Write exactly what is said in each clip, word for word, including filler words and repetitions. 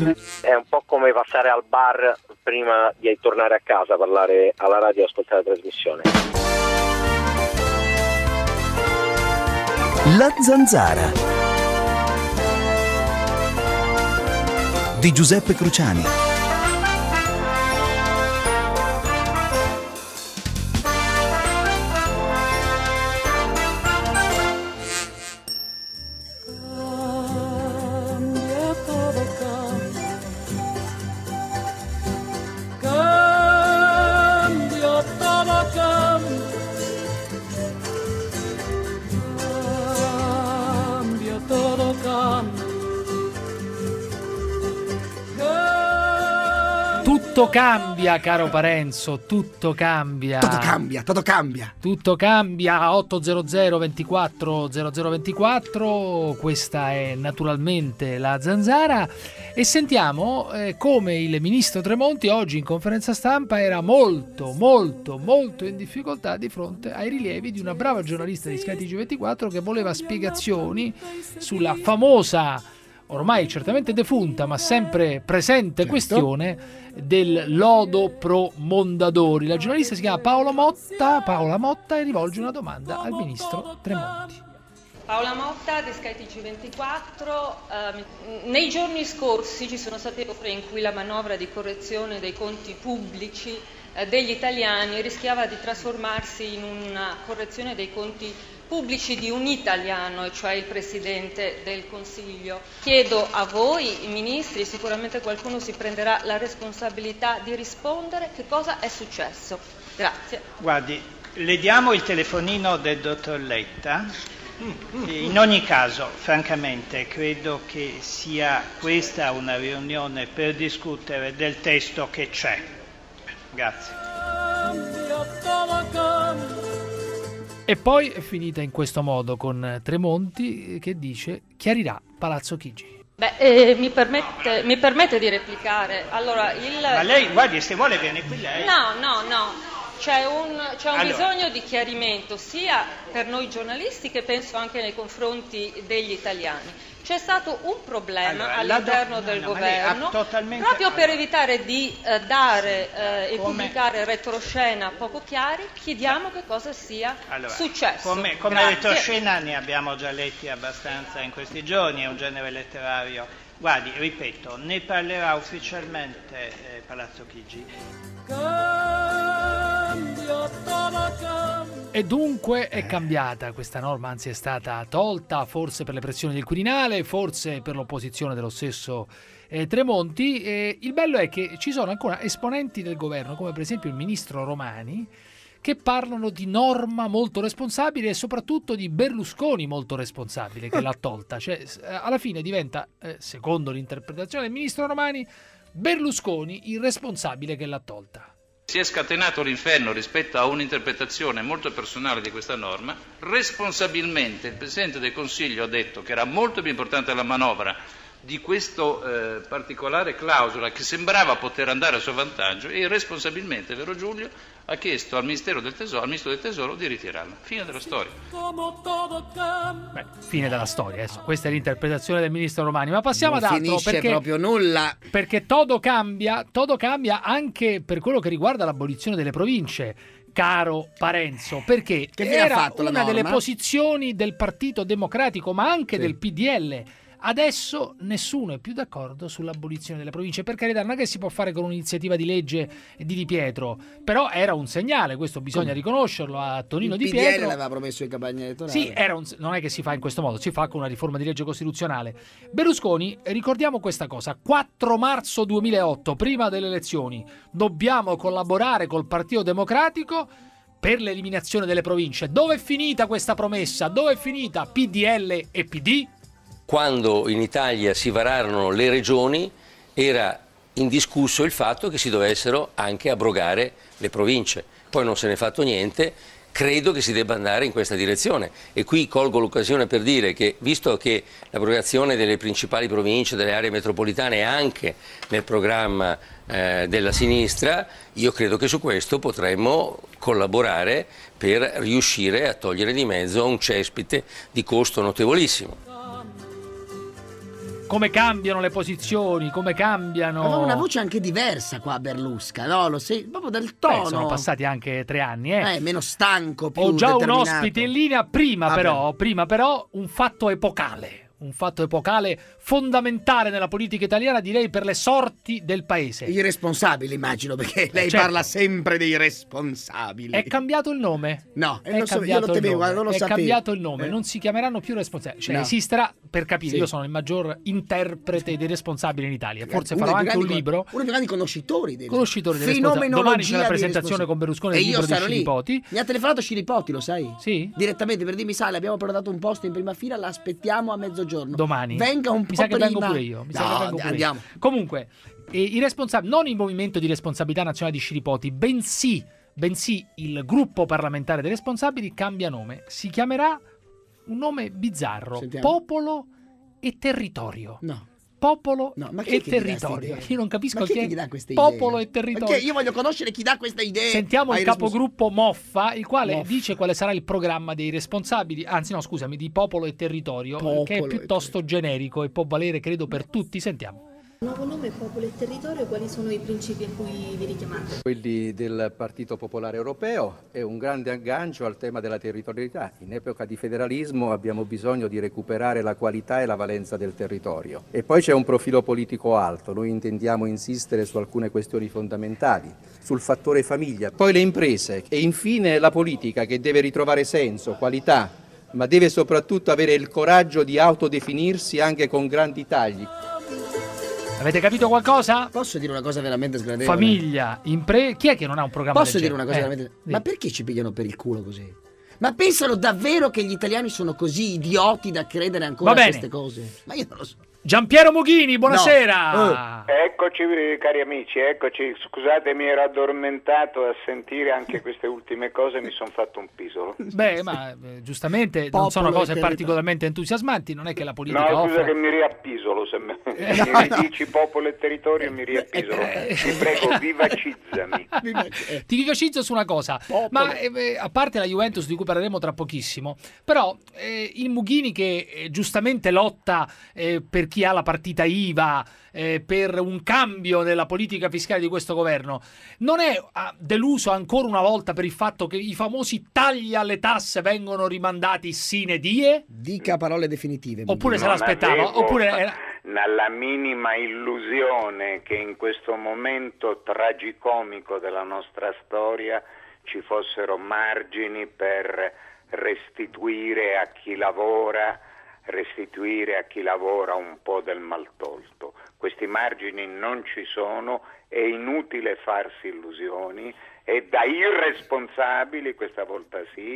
È un po' come passare al bar prima di tornare a casa, parlare alla radio e ascoltare la trasmissione. La Zanzara di Giuseppe Cruciani. Tutto cambia, caro Parenzo, tutto cambia. Tutto cambia, tutto cambia. Tutto cambia. otto zero zero ventiquattro zero zero ventiquattro, questa è naturalmente la Zanzara e sentiamo eh, come il ministro Tremonti oggi in conferenza stampa era molto, molto, molto in difficoltà di fronte ai rilievi di una brava giornalista di Sky T G ventiquattro che voleva spiegazioni sulla famosa, ormai certamente defunta ma sempre presente, certo, questione del lodo pro Mondadori. La giornalista si chiama Paola Motta, Paola Motta e rivolge una domanda al ministro Tremonti. Paola Motta di Sky T G ventiquattro. Uh, nei giorni scorsi ci sono state ore in cui la manovra di correzione dei conti pubblici uh, degli italiani rischiava di trasformarsi in una correzione dei conti pubblici di un italiano, e cioè il Presidente del Consiglio. Chiedo a voi, i ministri, sicuramente qualcuno si prenderà la responsabilità di rispondere, che cosa è successo. Grazie. Guardi, le diamo il telefonino del dottor Letta. In ogni caso, francamente, credo che sia questa una riunione per discutere del testo che c'è. Grazie. E poi è finita in questo modo con Tremonti che dice chiarirà Palazzo Chigi. Beh, eh, mi, permette, mi permette di replicare. Allora, il... Ma lei, guardi, se vuole viene qui lei. No, no, no. C'è un, c'è un allora. bisogno di chiarimento sia per noi giornalisti che penso anche nei confronti degli italiani. C'è stato un problema allora, all'interno do... del no, governo totalmente... proprio per evitare di eh, dare eh, e come... pubblicare retroscena poco chiari. Chiediamo che cosa sia allora, successo. Come, come retroscena ne abbiamo già letti abbastanza in questi giorni, è un genere letterario. Guardi, ripeto, ne parlerà ufficialmente eh, Palazzo Chigi. E dunque è cambiata questa norma, anzi è stata tolta, forse per le pressioni del Quirinale, forse per l'opposizione dello stesso eh, Tremonti. E il bello è che ci sono ancora esponenti del governo, come per esempio il ministro Romani, che parlano di norma molto responsabile e soprattutto di Berlusconi molto responsabile che l'ha tolta. Cioè, alla fine diventa, eh, secondo l'interpretazione del ministro Romani, Berlusconi il responsabile che l'ha tolta. Si è scatenato l'inferno rispetto a un'interpretazione molto personale di questa norma. Responsabilmente il Presidente del Consiglio ha detto che era molto più importante la manovra di questa eh, particolare clausola che sembrava poter andare a suo vantaggio, e irresponsabilmente, vero Giulio, ha chiesto al Ministero del Tesoro, al Ministro del Tesoro di ritirarla. Fine della storia. Beh, fine della storia, adesso. Questa è l'interpretazione del ministro Romani, ma passiamo non ad altro, finisce perché proprio nulla. Perché todo cambia, todo cambia anche per quello che riguarda l'abolizione delle province, caro Parenzo, perché che era fatto una la delle posizioni del Partito Democratico, ma anche sì. del P D L. Adesso nessuno è più d'accordo sull'abolizione delle province. Per carità, non è che si può fare con un'iniziativa di legge di Di Pietro, però era un segnale, questo bisogna Come? riconoscerlo a Tonino Di Pietro. Il P D L l'aveva promesso in campagna elettorale. Sì, era un, non è che si fa in questo modo, si fa con una riforma di legge costituzionale. Berlusconi, ricordiamo questa cosa, quattro marzo duemilaotto, prima delle elezioni, dobbiamo collaborare col Partito Democratico per l'eliminazione delle province. Dove è finita questa promessa? Dove è finita P D L e P D? Quando in Italia si vararono le regioni era indiscusso il fatto che si dovessero anche abrogare le province. Poi non se ne è fatto niente, credo che si debba andare in questa direzione. E qui colgo l'occasione per dire che, visto che l'abrogazione delle principali province, delle aree metropolitane è anche nel programma eh, della sinistra, io credo che su questo potremmo collaborare per riuscire a togliere di mezzo un cespite di costo notevolissimo. come cambiano le posizioni, come cambiano... Aveva una voce anche diversa qua Berlusca, no? Lo sei, proprio dal tono. Beh, sono passati anche tre anni, eh. Eh, meno stanco, più Ho già determinato. un ospite in linea, prima Ah, però, beh. prima però un fatto epocale. Un fatto epocale fondamentale nella politica italiana, direi per le sorti del paese. I responsabili, immagino, perché lei certo. parla sempre dei responsabili. È cambiato il nome? No, è eh, lo so, io cambiato lo il temevo, nome. non lo È sapevo. cambiato il nome, Eh. non si chiameranno più responsabili. Cioè No. esisterà, per capire, Sì. io sono il maggior interprete dei responsabili in Italia. Forse Uno farò dei anche un grandi- libro. Uno dei grandi conoscitori dei Conoscitori dei responsabili. Domani c'è la presentazione con Berlusconi e del io libro di sarò lì. Scilipoti. Mi ha telefonato Scilipoti, lo sai? Sì? Direttamente per dirmi, sai, abbiamo prenotato un posto in prima fila, l'aspettiamo a mezzogiorno. Domani. Venga un po' Mi sa che prima. vengo pure io. Mi sa No, che vengo pure andiamo. io. Comunque, eh, i responsabili, non il Movimento di Responsabilità Nazionale di Scilipoti, bensì, bensì il gruppo parlamentare dei responsabili cambia nome. Si chiamerà un nome bizzarro: Sentiamo. Popolo e Territorio. No. Popolo No, ma chi e è che gli dà Territorio. queste idee? Io non capisco Ma chi è chi che è gli dà queste Popolo idee? e Territorio. Perché io voglio conoscere chi dà queste idee. Sentiamo ai il respons- capogruppo Moffa, il quale Moffa. dice quale sarà il programma dei responsabili, anzi no scusami, di Popolo e Territorio, Popolo che è e piuttosto generico e può valere credo per tutti. Sentiamo. Nuovo nome, popolo e territorio, quali sono i principi a cui vi richiamate? Quelli del Partito Popolare Europeo è un grande aggancio al tema della territorialità. In epoca di federalismo abbiamo bisogno di recuperare la qualità e la valenza del territorio. E poi c'è un profilo politico alto. Noi intendiamo insistere su alcune questioni fondamentali, sul fattore famiglia, poi le imprese e infine la politica che deve ritrovare senso, qualità, ma deve soprattutto avere il coraggio di autodefinirsi anche con grandi tagli. Avete capito qualcosa? Posso dire una cosa veramente sgradevole? Famiglia, imprese. Chi è che non ha un programma Posso del dire una genere? cosa veramente... Eh, Ma sì. perché ci pigliano per il culo così? Ma pensano davvero che gli italiani sono così idioti da credere ancora Va a bene. queste cose? Ma io non lo so. Giampiero Mughini, buonasera. No. Eccoci cari amici, eccoci. Scusate, mi ero addormentato a sentire anche queste ultime cose, mi sono fatto un pisolo. Beh, ma eh, giustamente Popolo non sono e cose territorio. particolarmente entusiasmanti, non è che la politica No, scusa offre... che mi riappisolo, se me- Eh, mi no, ridici popolo e territorio mi riappisolo. Eh, Ti prego, vivacizzami. Ti vivacizzo su una cosa, Popolo. ma eh, a parte la Juventus di cui parleremo tra pochissimo, però eh, il Mughini che eh, giustamente lotta eh, per chi ha la partita I V A, eh, per un cambio nella politica fiscale di questo governo, non è ah, deluso ancora una volta per il fatto che i famosi tagli alle tasse vengono rimandati sine die? Dica parole definitive. Oppure se Non l'aspettava? avevo Oppure era... la minima illusione che in questo momento tragicomico della nostra storia ci fossero margini per restituire a chi lavora, restituire a chi lavora un po' del maltolto. Questi margini non ci sono, è inutile farsi illusioni, è da irresponsabili, questa volta sì,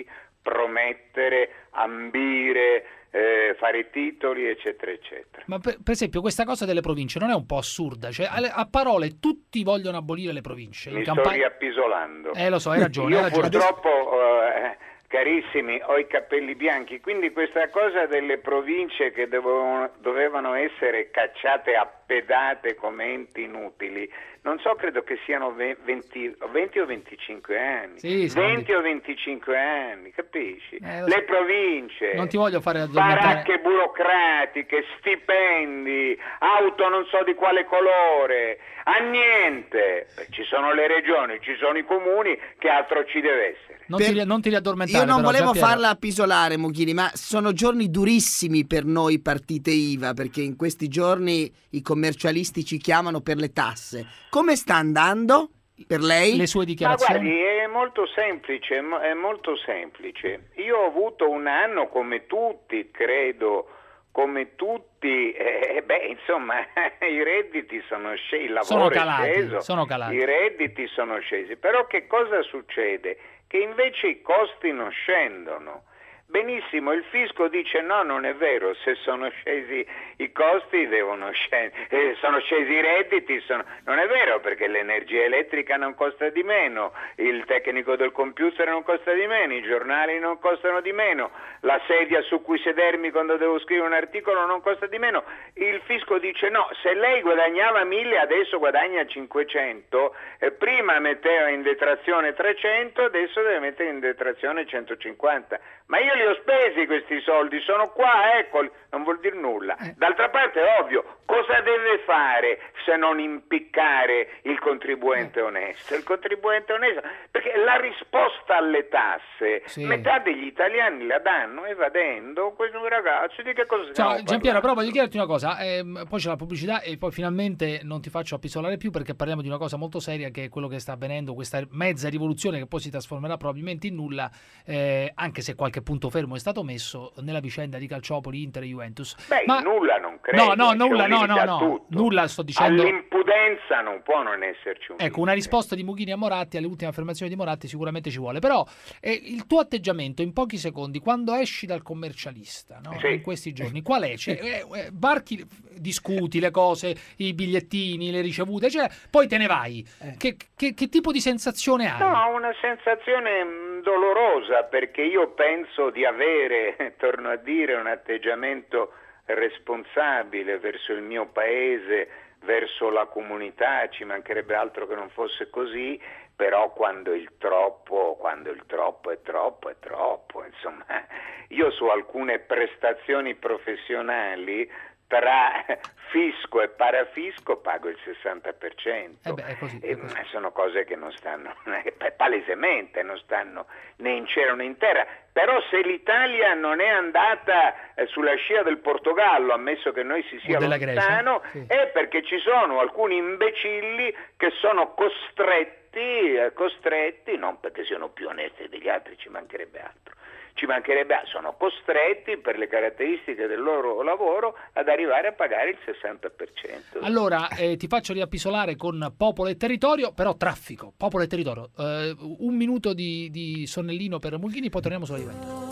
promettere, ambire, eh, fare titoli, eccetera, eccetera. Ma per, per esempio questa cosa delle province non è un po' assurda? Cioè, a, a parole tutti vogliono abolire le province. Mi in sto campagna... riappisolando. Eh, lo so, hai ragione. Io hai ragione. purtroppo, eh, carissimi, ho i capelli bianchi, quindi questa cosa delle province che dovevano, dovevano essere cacciate a pedate come enti inutili, non so, credo che siano venti, venti o venticinque anni. Sì, sono venti di- o venticinque anni, capisci? Eh, lo Le so. province. Non ti voglio fare addormentare. Baracche burocratiche, stipendi, auto non so di quale colore, a niente. Ci sono le regioni, ci sono i comuni, che altro ci deve essere? Non, Per- ti, non ti riaddormentare. Io non però, volevo Giampiero. farla appisolare, Mughini, ma sono giorni durissimi per noi partite I V A, perché in questi giorni i commercialisti ci chiamano per le tasse. Come sta andando per lei? Le sue Ma dichiarazioni. guardi, è molto semplice, mo- è molto semplice. Io ho avuto un anno come tutti, credo, come tutti, eh, beh, insomma, i redditi sono scesi, il lavoro Sono è calati, sceso, sono calati. i redditi sono scesi. Però che cosa succede? Che invece i costi non scendono. Benissimo, il fisco dice no, non è vero, se sono scesi i costi devono scendere, eh, sono scesi i redditi, sono... non è vero, perché l'energia elettrica non costa di meno, il tecnico del computer non costa di meno, i giornali non costano di meno, la sedia su cui sedermi quando devo scrivere un articolo non costa di meno. Il fisco dice no, se lei guadagnava mille adesso guadagna cinquecento, eh, prima metteva in detrazione trecento, adesso deve mettere in detrazione centocinquanta. Ma io li ho spesi questi soldi, sono qua, eccoli, non vuol dire nulla. D'altra parte è ovvio, cosa deve fare se non impiccare il contribuente onesto? Il contribuente onesto, perché la risposta alle tasse, sì. metà degli italiani la danno evadendo. Questo ragazzo, di che cosa stiamo Ciao Giampiero, però voglio chiederti una cosa, eh, poi c'è la pubblicità e poi finalmente non ti faccio appisolare più, perché parliamo di una cosa molto seria, che è quello che sta avvenendo, questa mezza rivoluzione che poi si trasformerà probabilmente in nulla, eh, anche se qualche punto fermo è stato messo nella vicenda di Calciopoli, Inter e Juventus. Beh, Ma... nulla non credo. No, no, c'è nulla, no, no, no, tutto. nulla sto dicendo. All'impudenza non può non esserci un Ecco, una risposta di Mughini a Moratti, alle ultime affermazioni di Moratti sicuramente ci vuole, però eh, il tuo atteggiamento in pochi secondi, quando esci dal commercialista, no? Sì. In questi giorni, qual è? Cioè, eh, eh, barchi, discuti le cose, i bigliettini, le ricevute, cioè, poi te ne vai. Eh. Che, che, che tipo di sensazione hai? No, una sensazione mh, dolorosa, perché io penso di avere, torno a dire, un atteggiamento responsabile verso il mio paese, verso la comunità, ci mancherebbe altro che non fosse così, però quando il troppo, quando il troppo è troppo, è troppo, insomma, io su alcune prestazioni professionali tra fisco e parafisco pago il sessanta per cento. Eh beh, è così, è così. E sono cose che non stanno, palesemente non stanno né in cielo né in terra. Però se l'Italia non è andata eh, sulla scia del Portogallo, ammesso che noi si sia lontano, sì. è perché ci sono alcuni imbecilli che sono costretti, eh, costretti, non perché siano più onesti degli altri, ci mancherebbe altro. Ci mancherebbe, sono costretti per le caratteristiche del loro lavoro ad arrivare a pagare il sessanta per cento. Allora eh, ti faccio riappisolare con Popolo e Territorio, però traffico, Popolo e Territorio. Eh, un minuto di, di sonnellino per Mughini, poi torniamo sulla Juventus.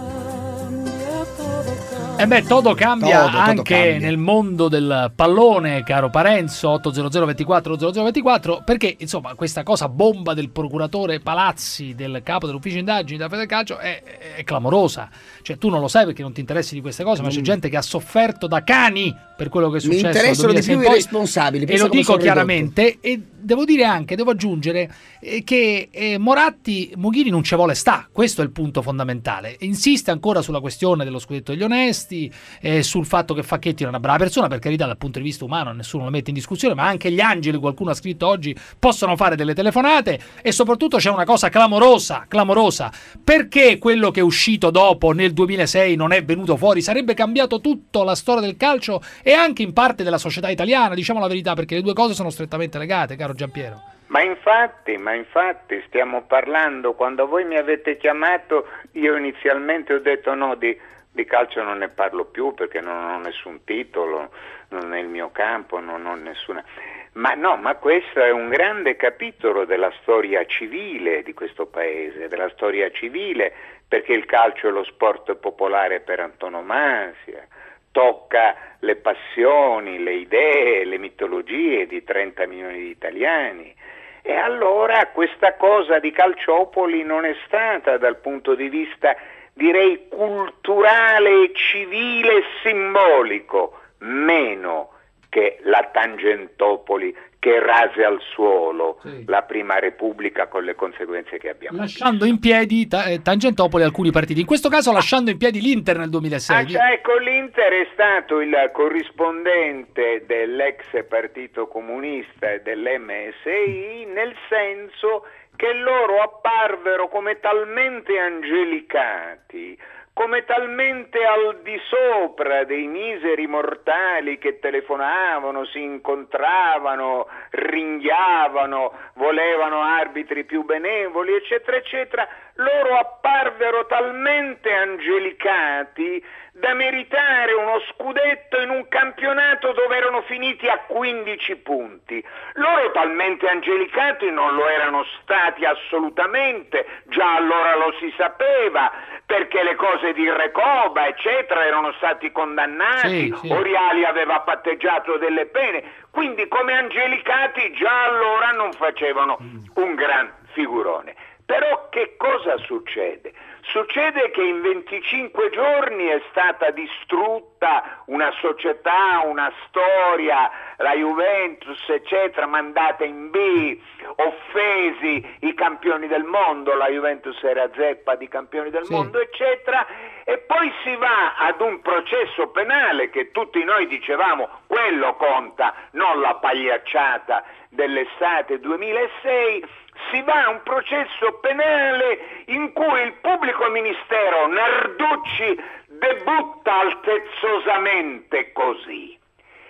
E eh beh, tutto cambia todo, anche todo cambia. Nel mondo del pallone, caro Parenzo, otto zero zero ventiquattro zero zero ventiquattro, perché insomma questa cosa bomba del procuratore Palazzi, del capo dell'ufficio indagini della Federcalcio è, è clamorosa. Cioè tu non lo sai perché non ti interessi di queste cose, mm. ma c'è gente che ha sofferto da cani per quello che è successo. Mi interessano di più i responsabili. E lo dico chiaramente, e devo dire anche, devo aggiungere eh, che eh, Moratti, Mughini non ci vuole sta, questo è il punto fondamentale. Insiste ancora sulla questione dello scudetto degli onesti, eh, sul fatto che Facchetti è una brava persona, per carità dal punto di vista umano nessuno lo mette in discussione, ma anche gli angeli, qualcuno ha scritto oggi, possono fare delle telefonate. E soprattutto c'è una cosa clamorosa, clamorosa, perché quello che è uscito dopo nel duemilasei non è venuto fuori? Sarebbe cambiato tutto la storia del calcio e anche in parte della società italiana, diciamo la verità, perché le due cose sono strettamente legate, caro Giampiero. Ma infatti, ma infatti stiamo parlando, quando voi mi avete chiamato io inizialmente ho detto no, di, di calcio non ne parlo più perché non ho nessun titolo, non è il mio campo, non ho nessuna... Ma no, ma questo è un grande capitolo della storia civile di questo paese, della storia civile, perché il calcio è lo sport popolare per antonomasia, tocca le passioni, le idee, le mitologie di trenta milioni di italiani. E allora questa cosa di Calciopoli non è stata dal punto di vista, direi, culturale, civile e simbolico, meno che la Tangentopoli che rase al suolo sì. la Prima Repubblica con le conseguenze che abbiamo lasciando visto. in piedi ta- Tangentopoli alcuni partiti, in questo caso lasciando in piedi l'Inter nel duemilasei. Ah, ecco, l'Inter è stato il corrispondente dell'ex Partito Comunista e dell'M S I, nel senso che loro apparvero come talmente angelicati, come talmente al di sopra dei miseri mortali che telefonavano, si incontravano, ringhiavano, volevano arbitri più benevoli, eccetera, eccetera, loro apparvero talmente angelicati da meritare uno scudetto in un campionato dove erano finiti a quindici punti. Loro talmente angelicati non lo erano stati assolutamente, già allora lo si sapeva, perché le cose di Recoba, eccetera, erano stati condannati, sì, sì. Oriali aveva patteggiato delle pene, quindi come angelicati già allora non facevano un gran figurone. Però che cosa succede? Succede che in venticinque giorni è stata distrutta tutta una società, una storia, la Juventus eccetera, mandata in B, offesi i campioni del mondo, la Juventus era zeppa di campioni del sì. mondo eccetera, e poi si va ad un processo penale che tutti noi dicevamo quello conta, non la pagliacciata dell'estate duemilasei. Si va a un processo penale in cui il pubblico ministero Narducci debutta altezzosamente così: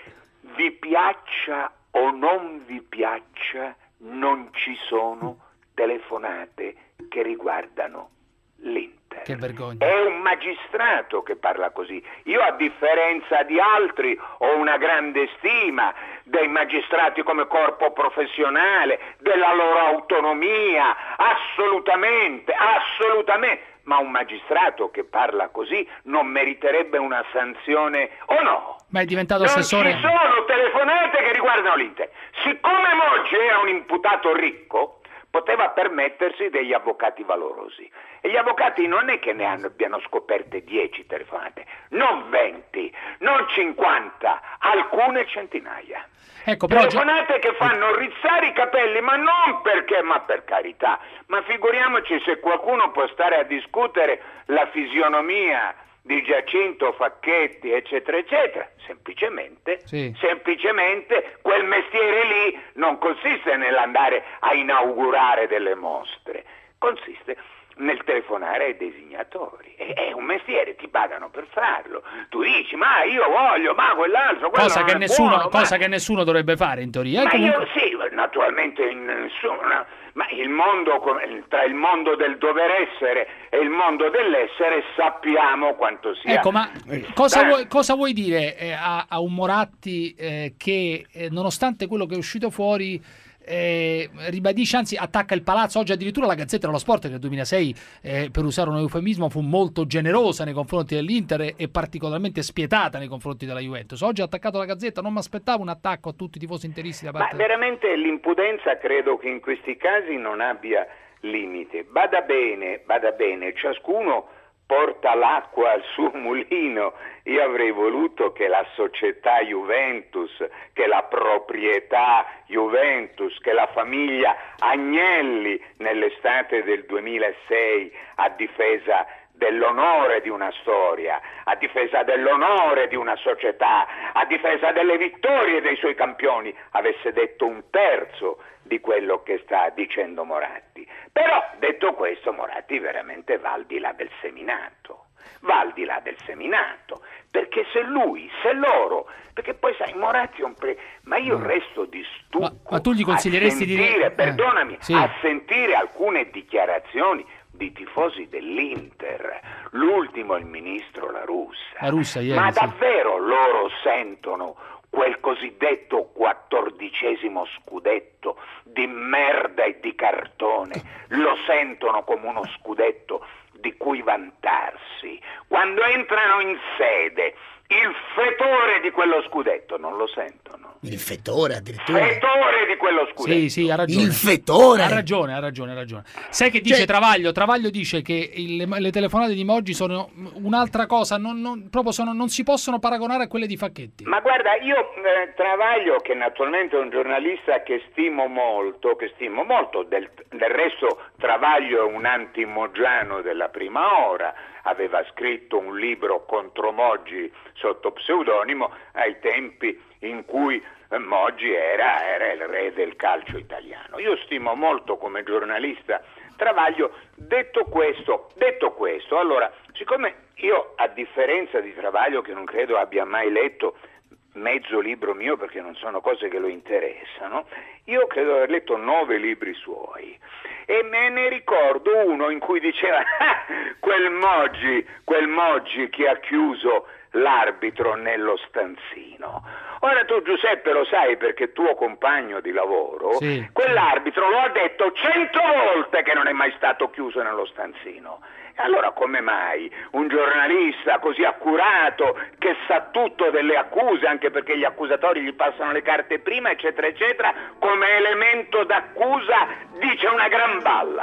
vi piaccia o non vi piaccia, non ci sono telefonate che riguardano l'Inter. Che vergogna. È un magistrato che parla così. Io, a differenza di altri, ho una grande stima dei magistrati come corpo professionale, della loro autonomia, assolutamente, assolutamente. Ma un magistrato che parla così non meriterebbe una sanzione, o no? Ma è diventato non assessore. Non ci sono telefonate che riguardano l'Inter. Siccome Moggi era un imputato ricco, poteva permettersi degli avvocati valorosi. E gli avvocati non è che ne abbiano scoperte dieci telefonate, non venti, non cinquanta, alcune centinaia. Ecco, però telefonate che fanno rizzare i capelli, ma non perché, ma per carità. Ma figuriamoci se qualcuno può stare a discutere la fisionomia di Giacinto Facchetti eccetera eccetera, semplicemente sì. semplicemente quel mestiere lì non consiste nell'andare a inaugurare delle mostre, consiste nel telefonare ai designatori. È, è un mestiere, ti pagano per farlo. Tu dici, ma io voglio, ma quell'altro, cosa che nessuno buono, cosa ma... che nessuno dovrebbe fare in teoria. Ma comunque... io sì, naturalmente nessuno, ma il mondo, tra il mondo del dover essere e il mondo dell'essere sappiamo quanto sia. Ecco, ma cosa vuoi, cosa vuoi dire eh, a, a un Moratti eh, che eh, nonostante quello che è uscito fuori Eh, ribadisce, anzi attacca il palazzo? Oggi addirittura la Gazzetta dello Sport, che nel duemilasei eh, per usare un eufemismo fu molto generosa nei confronti dell'Inter e particolarmente spietata nei confronti della Juventus, oggi ha attaccato la Gazzetta. Non mi aspettavo un attacco a tutti i tifosi interisti da parte. Ma veramente l'impudenza credo che in questi casi non abbia limite. Bada bene, bada bene, ciascuno porta l'acqua al suo mulino. Io avrei voluto che la società Juventus, che la proprietà Juventus, che la famiglia Agnelli nell'estate del duemilasei, a difesa dell'onore di una storia, a difesa dell'onore di una società, a difesa delle vittorie dei suoi campioni, avesse detto un terzo di quello che sta dicendo Moratti. Però, detto questo, Moratti veramente va al di là del seminato, va al di là del seminato, perché se lui, se loro, perché poi sai, Moratti è un pre... ma io resto di stucco ma, ma tu gli consiglieresti a sentire, di... perdonami, eh, sì. a sentire alcune dichiarazioni di tifosi dell'Inter, l'ultimo il ministro La Russa, La Russa ieri, ma sì. davvero loro sentono quel cosiddetto quattordicesimo scudetto di merda e di cartone, lo sentono come uno scudetto di cui vantarsi? Quando entrano in sede, il fetore di quello scudetto non lo sentono. Il fetore addirittura. Fetore di quello scudetto. Sì, sì, ha ragione. Il fetore. Ha ragione, ha ragione, ha ragione. Sai che dice Cioè... Travaglio? Travaglio dice che il, le telefonate di Moggi sono un'altra cosa, non, non, proprio sono, non si possono paragonare a quelle di Facchetti. Ma guarda, io eh, Travaglio, che naturalmente è un giornalista che stimo molto, che stimo molto, del, del resto Travaglio è un anti-moggiano della prima ora, aveva scritto un libro contro Moggi sotto pseudonimo ai tempi in cui Moggi era, era il re del calcio italiano. Io stimo molto come giornalista Travaglio. Detto questo, detto questo, allora, siccome io, a differenza di Travaglio, che non credo abbia mai letto mezzo libro mio perché non sono cose che lo interessano, io credo di aver letto nove libri suoi e me ne ricordo uno in cui diceva ah, quel Moggi, quel Moggi che ha chiuso l'arbitro nello stanzino. Ora tu, Giuseppe, lo sai perché tuo compagno di lavoro, sì. Quell'arbitro lo ha detto cento volte che non è mai stato chiuso nello stanzino. E allora come mai un giornalista così accurato, che sa tutto delle accuse, anche perché gli accusatori gli passano le carte prima, eccetera, eccetera, come elemento d'accusa dice una gran balla?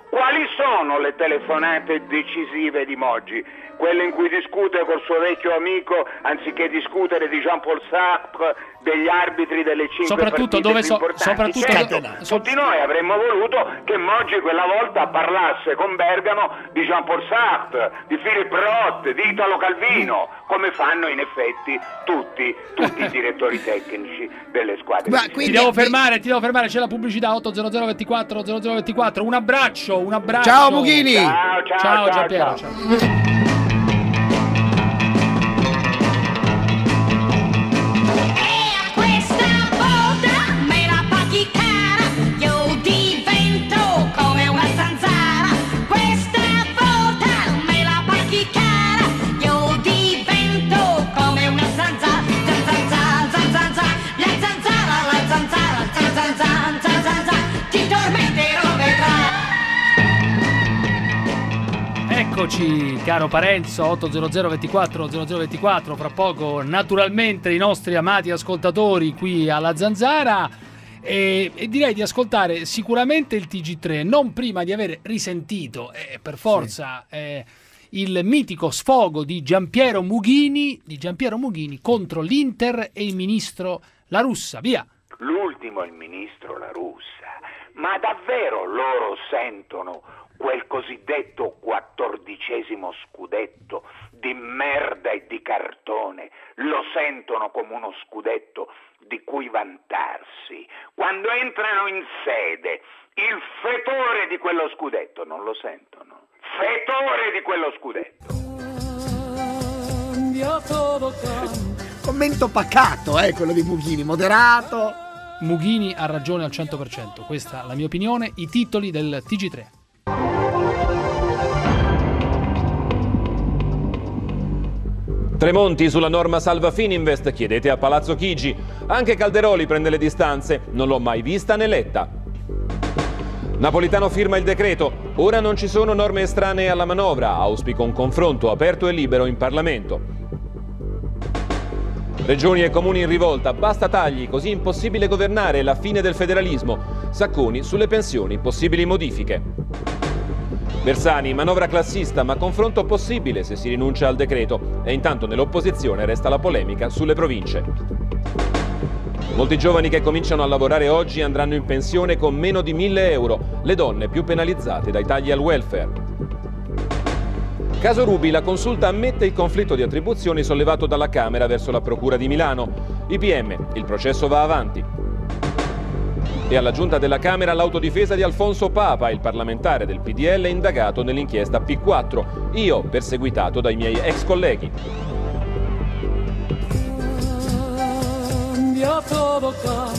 Quali sono le telefonate decisive di Moggi? Quelle in cui discute col suo vecchio amico anziché discutere di Jean-Paul Sartre, degli arbitri delle cinque soprattutto partite dove più so, importanti. soprattutto Certo, do, tutti noi avremmo voluto che Moggi quella volta parlasse con Bergamo di Jean-Paul Sartre, di Philip Roth, di Italo Calvino, come fanno in effetti tutti, tutti i direttori tecnici delle squadre. Ma ti devo fermare, ti devo fermare, c'è la pubblicità. Otto zero zero ventiquattro zero zero ventiquattro. Un abbraccio, un abbraccio. Ciao Mughini. Ciao, ciao, Ciao, ciao, Giampiero, ciao. ciao. Eccoci, caro Parenzo. Otto zero zero ventiquattro zero zero ventiquattro. Fra poco naturalmente i nostri amati ascoltatori qui alla Zanzara, e, e direi di ascoltare sicuramente il T G tre, non prima di aver risentito eh, per forza sì. eh, il mitico sfogo di Giampiero Mughini di Giampiero Mughini contro l'Inter e il ministro La Russa. Via. L'ultimo è il ministro La Russa. Ma davvero loro sentono quel cosiddetto quattordicesimo scudetto di merda e di cartone? Lo sentono come uno scudetto di cui vantarsi? Quando entrano in sede, il fetore di quello scudetto non lo sentono? Fetore di quello scudetto. Commento pacato, eh, quello di Mughini, moderato. Mughini ha ragione al cento per cento, questa è la mia opinione. I titoli del T G tre. Tremonti sulla norma salva Fininvest, chiedete a Palazzo Chigi. Anche Calderoli prende le distanze, non l'ho mai vista né letta. Napolitano firma il decreto, ora non ci sono norme estranee alla manovra, auspico un confronto aperto e libero in Parlamento. Regioni e comuni in rivolta, basta tagli, così impossibile governare, la fine del federalismo. Sacconi sulle pensioni, possibili modifiche. Bersani, manovra classista, ma confronto possibile se si rinuncia al decreto. E intanto nell'opposizione resta la polemica sulle province. Molti giovani che cominciano a lavorare oggi andranno in pensione con meno di mille euro, le donne più penalizzate dai tagli al welfare. Caso Ruby, la consulta ammette il conflitto di attribuzioni sollevato dalla Camera verso la Procura di Milano. I P M, il processo va avanti. E alla giunta della Camera l'autodifesa di Alfonso Papa, il parlamentare del P D L indagato nell'inchiesta P quattro. Io perseguitato dai miei ex colleghi. Cambia todo,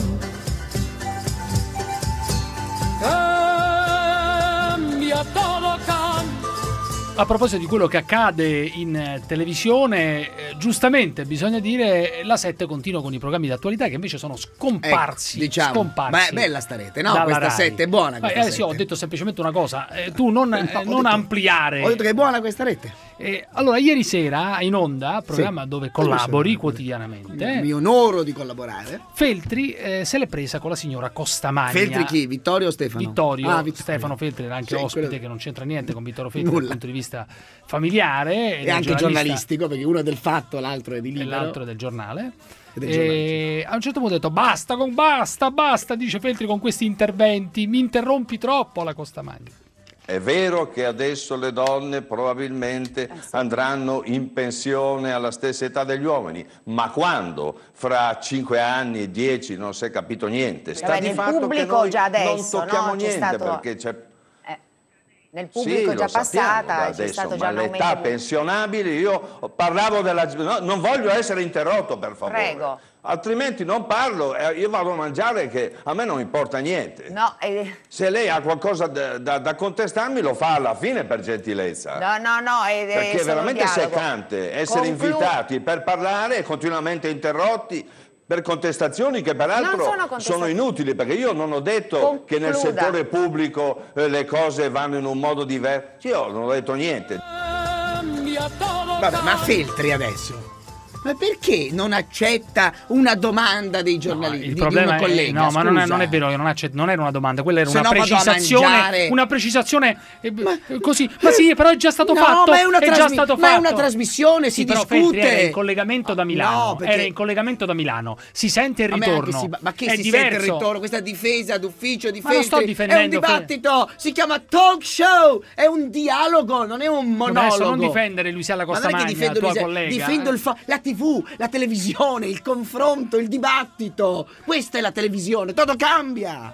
cambia todo, cambia. A proposito di quello che accade in televisione, eh, giustamente bisogna dire la sette continua con i programmi d'attualità che invece sono scomparsi. Ecco, diciamo, scomparsi. ma è bella sta rete, no? Questa sette è buona. Eh, eh, sì, ho detto semplicemente una cosa, eh, tu non, eh, no, non detto, ampliare. Ho detto che è buona questa rete. Eh, allora, ieri sera in onda, programma sì. dove collabori quotidianamente. Mi, mi onoro di collaborare. Feltri eh, se l'è presa con la signora Costamagna. Feltri chi? Vittorio o Stefano? Vittorio, ah, Vittorio. Stefano Feltri era anche sì, ospite quello... che non c'entra niente con Vittorio Feltri Nulla. dal punto di vista familiare. E anche giornalistico, perché uno è del Fatto, l'altro è di Libero. E l'altro è del Giornale. Del e a un certo punto ho detto basta, con, basta, basta, dice Feltri con questi interventi, mi interrompi troppo la Costamagna. È vero che adesso le donne probabilmente eh sì. andranno in pensione alla stessa età degli uomini, ma quando? Fra cinque anni, dieci, non si è capito niente. Sta Vabbè, di nel fatto pubblico che già adesso, non tocchiamo no? niente stato... perché c'è... Eh, nel pubblico sì, già passata c'è adesso, stato già ma un l'età aumento. pensionabili, io parlavo della... No, non voglio essere interrotto, per favore. Prego. Altrimenti non parlo, eh, io vado a mangiare che a me non importa niente. No, eh... Se lei ha qualcosa da, da, da contestarmi lo fa alla fine per gentilezza. No, no, no. È, Perché è veramente seccante essere Conclu... invitati per parlare e continuamente interrotti per contestazioni che peraltro sono, contestazioni. sono inutili, perché io non ho detto Concluda. che nel settore pubblico eh, le cose vanno in un modo diverso. Io non ho detto niente. Vabbè, ma Feltri adesso Ma perché non accetta una domanda dei giornalisti? Il di problema un collega, è no, ma non, è, scusa. non è vero, non, accett- non era una domanda, quella era Se una no vado a precisazione, mangiare. una precisazione eh, così. Ma sì, però è già stato No, fatto. ma è una già trasmi- stato ma è fatto. una trasmissione, si Sì, però discute. Feltri era in collegamento da Milano. No, perché- Era in collegamento da Milano. Si sente il Ma, me anche ritorno. si- ma che è si diverso. sente il ritorno? Questa difesa d'ufficio di Ma non sto Feltri è un difendendo dibattito, si chiama talk show, è un dialogo, non è un monologo. Adesso non difendere Luciana Ma non è che Costamagna, difendo tua Luisa- collega. difendo il fa- la tivù, la televisione, il confronto, il dibattito. Questa è la televisione, tutto cambia.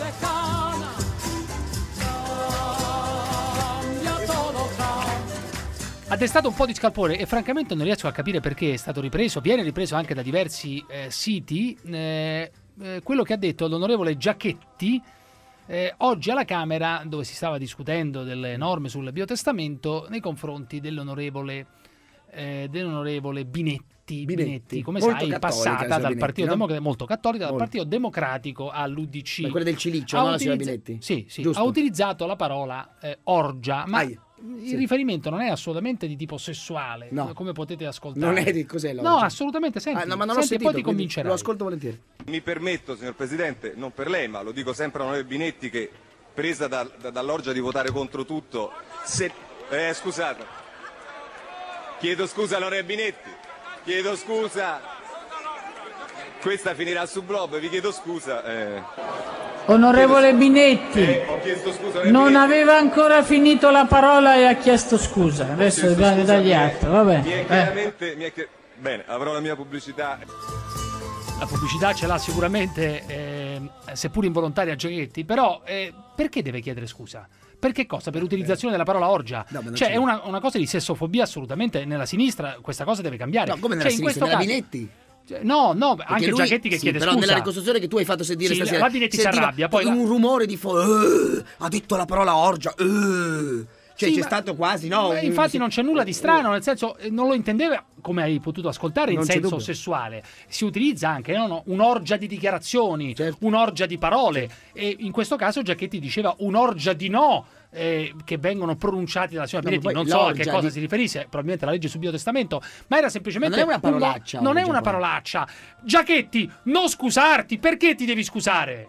Ha destato un po' di scalpore e francamente non riesco a capire perché è stato ripreso, viene ripreso anche da diversi eh, siti, eh, eh, quello che ha detto l'onorevole Giachetti eh, oggi alla Camera, dove si stava discutendo delle norme sul biotestamento nei confronti dell'onorevole, eh, dell'onorevole Binetti. Binetti, Binetti, come molto sai, cattolica, passata signora dal Binetti, Partito no? Democratico, molto cattolica, dal Molto. Partito Democratico all'U D C. Ma quella del Cilicio, Ha no, la signora utilizza- Binetti? Sì, sì, Giusto. ha utilizzato la parola eh, orgia, ma Aia. il Sì. riferimento non è assolutamente di tipo sessuale, No. come potete ascoltare. Non è di cos'è l'orgia? No, assolutamente, senti, Ah, no, ma non l'ho senti, sentito, poi ti quindi convincerai. lo ascolto volentieri. Mi permetto, signor Presidente, non per lei, ma lo dico sempre all'onorevole Binetti, che presa da- da- dall'orgia di votare contro tutto, se... Eh, scusate. Chiedo scusa all'onorevole Binetti, chiedo scusa. Questa finirà su Blob, vi chiedo scusa. Eh. Onorevole Binetti, Eh, ho chiesto scusa, onorevole non Binetti. aveva ancora finito la parola e ha chiesto scusa. Adesso Chiesto dagli scusa, dagli mi è- atto, vabbè. Mi è Eh. chiaramente... mi è chiar- Bene, avrò la mia pubblicità. La pubblicità ce l'ha sicuramente, eh, seppur involontaria, Giachetti, però eh, perché deve chiedere scusa? Per che cosa? Per utilizzazione della parola orgia? No, ma non Cioè c'è. è una, una cosa di sessofobia assolutamente nella sinistra, questa cosa deve cambiare. No, come nella Cioè, in sinistra, questo nella caso- Binetti? Cioè, No, no, Perché anche lui- Giachetti che sì, chiede però scusa. nella ricostruzione che tu hai fatto sentire Sì, stasera, la Binetti si sentiva arrabbia, poi un la- rumore di fo- "Eh, ha detto la parola orgia. eh". Cioè Sì, c'è ma- stato quasi, no? Ma un- infatti non c'è nulla di strano, nel senso eh, non lo intendeva, come hai potuto ascoltare, in Non c'è senso dubbio. sessuale. Si utilizza anche no, no, un'orgia di dichiarazioni, Certo. un'orgia di parole e in questo caso Giachetti diceva un'orgia di no eh, che vengono pronunciati dalla signora No, ma Binetti. poi Non so a che l'orgia cosa di- si riferisse, probabilmente la legge sul biotestamento, ma era semplicemente Ma non è una un- parolaccia, non è orgia, una poi. parolaccia. Giachetti, non scusarti, perché ti devi scusare?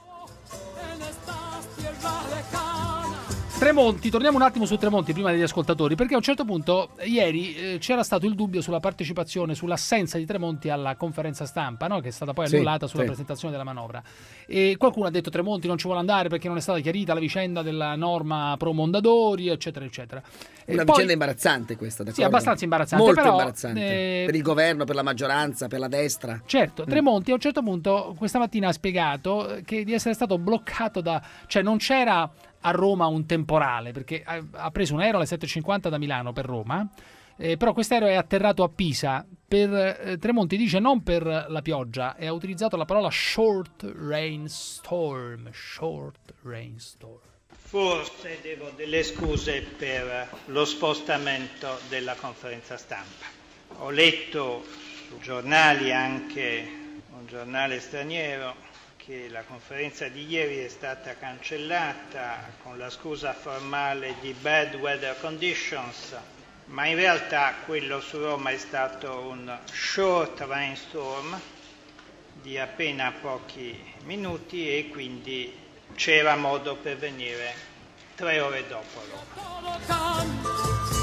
Tremonti, torniamo un attimo su Tremonti prima degli ascoltatori, perché a un certo punto eh, ieri eh, c'era stato il dubbio sulla partecipazione, sull'assenza di Tremonti alla conferenza stampa, no? Che è stata poi Sì, annullata sulla sì. presentazione della manovra. E qualcuno ha detto Tremonti non ci vuole andare perché non è stata chiarita la vicenda della norma pro Mondadori, eccetera, eccetera. E Una poi- vicenda imbarazzante questa, d'accordo? Sì, abbastanza imbarazzante, Molto però, imbarazzante. eh, Per il governo, per la maggioranza, per la destra. Certo, Mm. Tremonti a un certo punto questa mattina ha spiegato che di essere stato bloccato da... cioè non c'era a Roma un temporale, perché ha, ha preso un aereo alle sette e cinquanta da Milano per Roma, eh, però quest'aereo è atterrato a Pisa. Per eh, Tremonti dice non per la pioggia, e ha utilizzato la parola short rain storm, short rain storm. Forse devo delle scuse per lo spostamento della conferenza stampa. Ho letto su giornali, anche un giornale straniero, che la conferenza di ieri è stata cancellata con la scusa formale di bad weather conditions, ma in realtà quello su Roma è stato un short rainstorm di appena pochi minuti e quindi c'era modo per venire tre ore dopo Roma.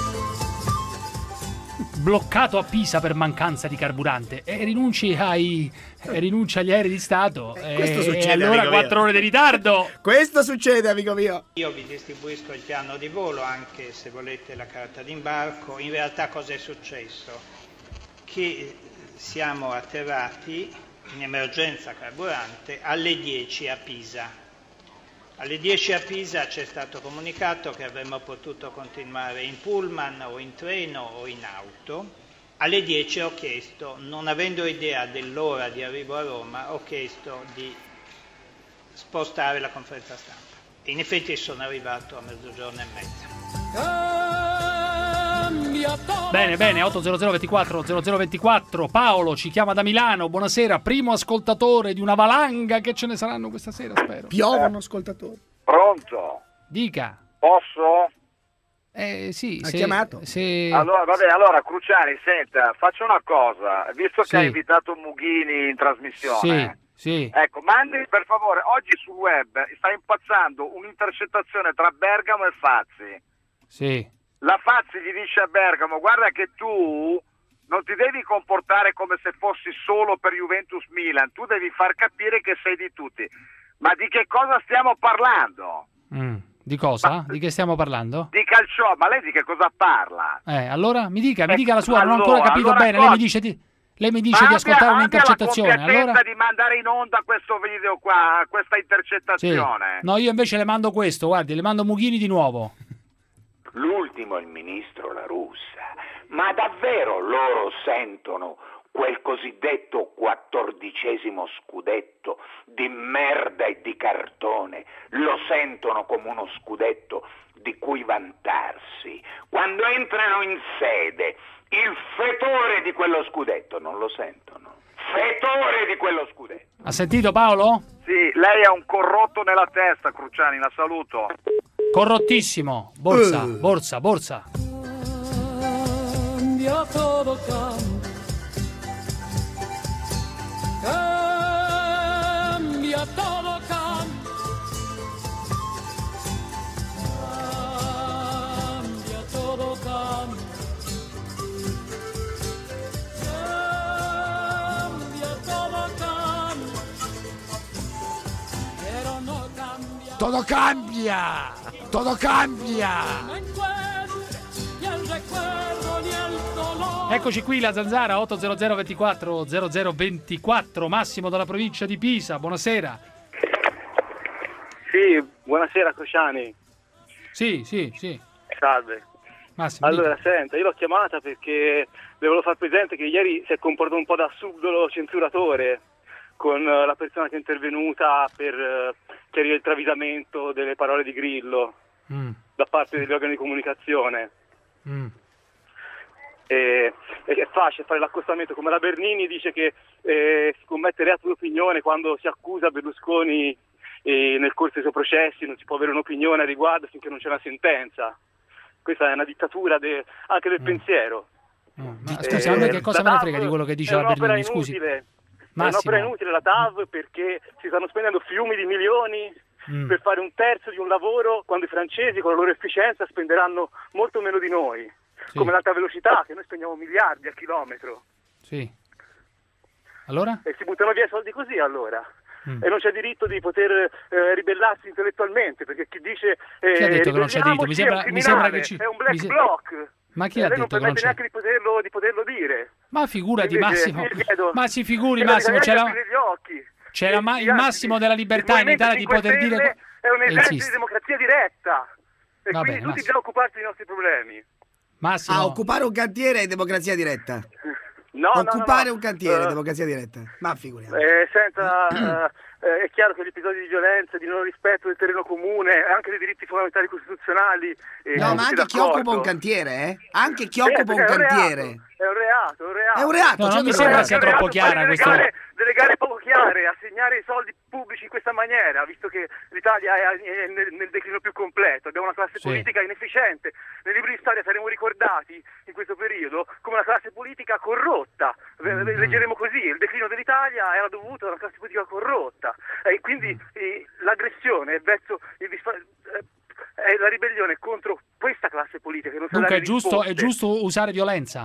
Bloccato a Pisa per mancanza di carburante e rinunci ai e rinuncia agli aerei di Stato e, questo succede, e allora amico quattro mio. ore di ritardo. Questo succede, amico mio. Io vi distribuisco il piano di volo, anche se volete la carta d'imbarco. In realtà cosa è successo? Che siamo atterrati in emergenza carburante alle dieci a Pisa. Alle dieci a Pisa ci è stato comunicato che avremmo potuto continuare in pullman o in treno o in auto. Alle dieci ho chiesto, non avendo idea dell'ora di arrivo a Roma, ho chiesto di spostare la conferenza stampa. E in effetti sono arrivato a mezzogiorno e mezza. Bene, bene, otto zero zero ventiquattro zero zero ventiquattro. Paolo ci chiama da Milano. Buonasera, primo ascoltatore di una valanga che ce ne saranno questa sera, spero. Piovono ascoltatori. Pronto? Dica. Posso? Eh, sì, Ha se, chiamato? Se... Allora, vabbè, allora Cruciani, senta, faccio una cosa, visto che Sì. hai invitato Mughini in trasmissione, Sì, sì. ecco, mandi per favore, oggi sul web sta impazzando un'intercettazione tra Bergamo e Fazzi. Sì. La Fazzi gli dice a Bergamo, guarda che tu non ti devi comportare come se fossi solo per Juventus Milan, tu devi far capire che sei di tutti. Ma di che cosa stiamo parlando? Mm. Di cosa? Di che stiamo parlando? Di calcio, ma lei di che cosa parla? Eh, allora mi dica, mi Eh, dica la sua, non ho allora, ancora capito allora bene. cosa? Lei mi dice di, lei mi dice Ma di abbia- ascoltare abbia un'intercettazione. la compiacenza Allora di mandare in onda questo video qua, questa sì. intercettazione. No, io invece le mando questo, guardi, le mando Mughini di nuovo. L'ultimo è il ministro La Russa, ma davvero loro sentono quel cosiddetto quattordicesimo scudetto di merda e di cartone, lo sentono come uno scudetto di cui vantarsi. Quando entrano in sede, il fetore di quello scudetto non lo sentono. Fetore di quello scudetto. Ha sentito Paolo? Sì, lei è un corrotto nella testa, Cruciani, la saluto. Corrottissimo. Borsa, Uh. borsa, borsa. Cambia todo, cambia. Cambia todo, cambia. Cambia todo, cambia. Cambia todo, cambia. Pero no cambia. Todo cambia. Todo cambia. No encuentre ni el recuerdo ni el dolor. Eccoci qui la Zanzara otto zero zero ventiquattro zero zero ventiquattro, Massimo dalla provincia di Pisa. Buonasera. Sì, buonasera Cruciani. Sì, sì, sì. Salve. Massimo. Allora, dica. senta, io l'ho chiamata perché le volevo far presente che ieri si è comportato un po' da subdolo censuratore con eh, la persona che è intervenuta per eh, chiarire il travisamento delle parole di Grillo Mm, da parte degli organi di comunicazione. mm. E, e è facile fare l'accostamento, come la Bernini dice che eh, si commette reato di opinione quando si accusa Berlusconi eh, nel corso dei suoi processi, non si può avere un'opinione a riguardo finché non c'è una sentenza. Questa è una dittatura de- anche del Mm. pensiero. Ma scusi, a me che cosa la me ne T A V frega di quello che dice è la un'opera Bernini? Scusi. inutile. È Massimo. un'opera inutile la T A V perché si stanno spendendo fiumi di milioni Mm. per fare un terzo di un lavoro quando i francesi con la loro efficienza spenderanno molto meno di noi. Sì. Come l'alta velocità, che noi spendiamo miliardi a chilometro. Sì. Allora? E si buttano via i soldi così allora. Mm. E non c'è diritto di poter eh, ribellarsi intellettualmente, perché chi dice eh, Chi ha detto che non c'è diritto? Mi ribelliamoci sembra- è un mi sembra criminale, che ci- è un black mi se- bloc. Ma chi E ha lei detto non che non permette c'è? neanche di poterlo, di poterlo dire. Ma figurati Invece, Massimo, io chiedo- ma si figuri chiedo Massimo, che c'è la, aprire gli occhi. c'è la ma- il Anzi, massimo della libertà in il Italia di Movimento poter cinque dire... Stelle è un e esempio di insiste. democrazia diretta. E Va quindi bene, tutti Massimo. dobbiamo occuparci dei nostri problemi. Massimo, Ah, occupare un cantiere è democrazia diretta. No, no, no, occupare no. un cantiere è Eh, democrazia diretta. Ma figuriamo. Eh, senza, eh, eh, è chiaro che gli episodi di violenza, di non rispetto del terreno comune, anche dei diritti fondamentali costituzionali. eh, No, sono ma tutti anche chi d'accordo. occupa un cantiere, eh? Anche chi Eh, occupa un perché è un cantiere. reato, È un reato, è un reato. È un reato, No, non certo mi che sembra è un sia reato. troppo Fare chiara delle questa... gare, delle gare poco chiare, assegnare i soldi pubblici in questa maniera, visto che l'Italia è, è nel, nel declino più completo, abbiamo una classe Sì. politica inefficiente. Nei libri di storia saremo ricordati in questo periodo come una classe politica corrotta. Mm. Le- Leggeremo così, il declino dell'Italia era dovuto a una classe politica corrotta. E quindi Mm. eh, l'aggressione verso il disfa- eh, è la ribellione contro questa classe politica che non sa Dunque dare è giusto, è risposte. giusto usare violenza?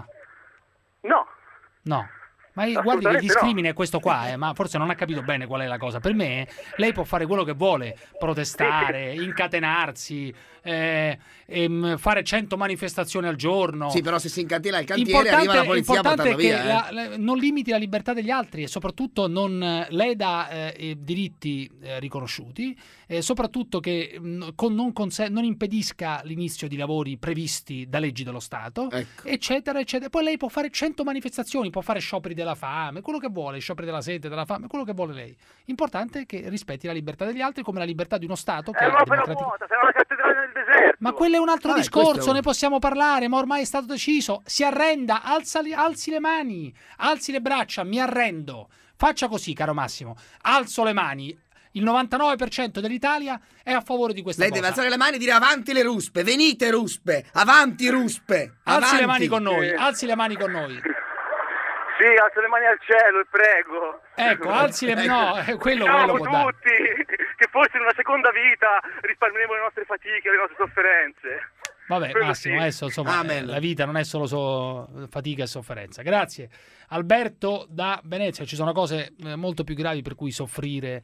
No. No. Ma guardi che gli Assolutamente no. discrimina è questo qua, eh, ma forse non ha capito bene qual è la cosa. Per me lei può fare quello che vuole, protestare, incatenarsi, eh, ehm, fare cento manifestazioni al giorno. Sì, però se si incatena il cantiere arriva la polizia a importante portarlo è che via. eh. la- la- non limiti la libertà degli altri e soprattutto non eh, leda eh, i diritti eh, riconosciuti, e soprattutto che mh, con- non, conse- non impedisca l'inizio di lavori previsti da leggi dello Stato, Ecco. eccetera, eccetera. Poi lei può fare cento manifestazioni, può fare scioperi della fame, quello che vuole, scioperi della sete, della fame, quello che vuole lei. Importante è che rispetti la libertà degli altri come la libertà di uno Stato che È è un'opera democratico. vuota, sarà una cattedrale nel deserto. Ma quello è un altro Vabbè, discorso, questo- ne possiamo parlare, ma ormai è stato deciso. Si arrenda, alza li- alzi le mani, alzi le braccia, mi arrendo. Faccia così, caro Massimo, alzo le mani il novantanove per cento dell'Italia è a favore di questa Lei cosa. deve alzare le mani e dire avanti le ruspe, venite ruspe, avanti ruspe, Alzi avanti. le mani con noi, alzi le mani con noi. Sì, alzo le mani al cielo e prego. Ecco, alzi le mani, no, eh, quello, Diciamo quello può dare. tutti che forse in una seconda vita risparmieremo le nostre fatiche, le nostre sofferenze. Vabbè, Quello Massimo, sì. adesso insomma eh, la vita non è solo so- fatica e sofferenza. Grazie. Alberto da Venezia, ci sono cose eh, molto più gravi per cui soffrire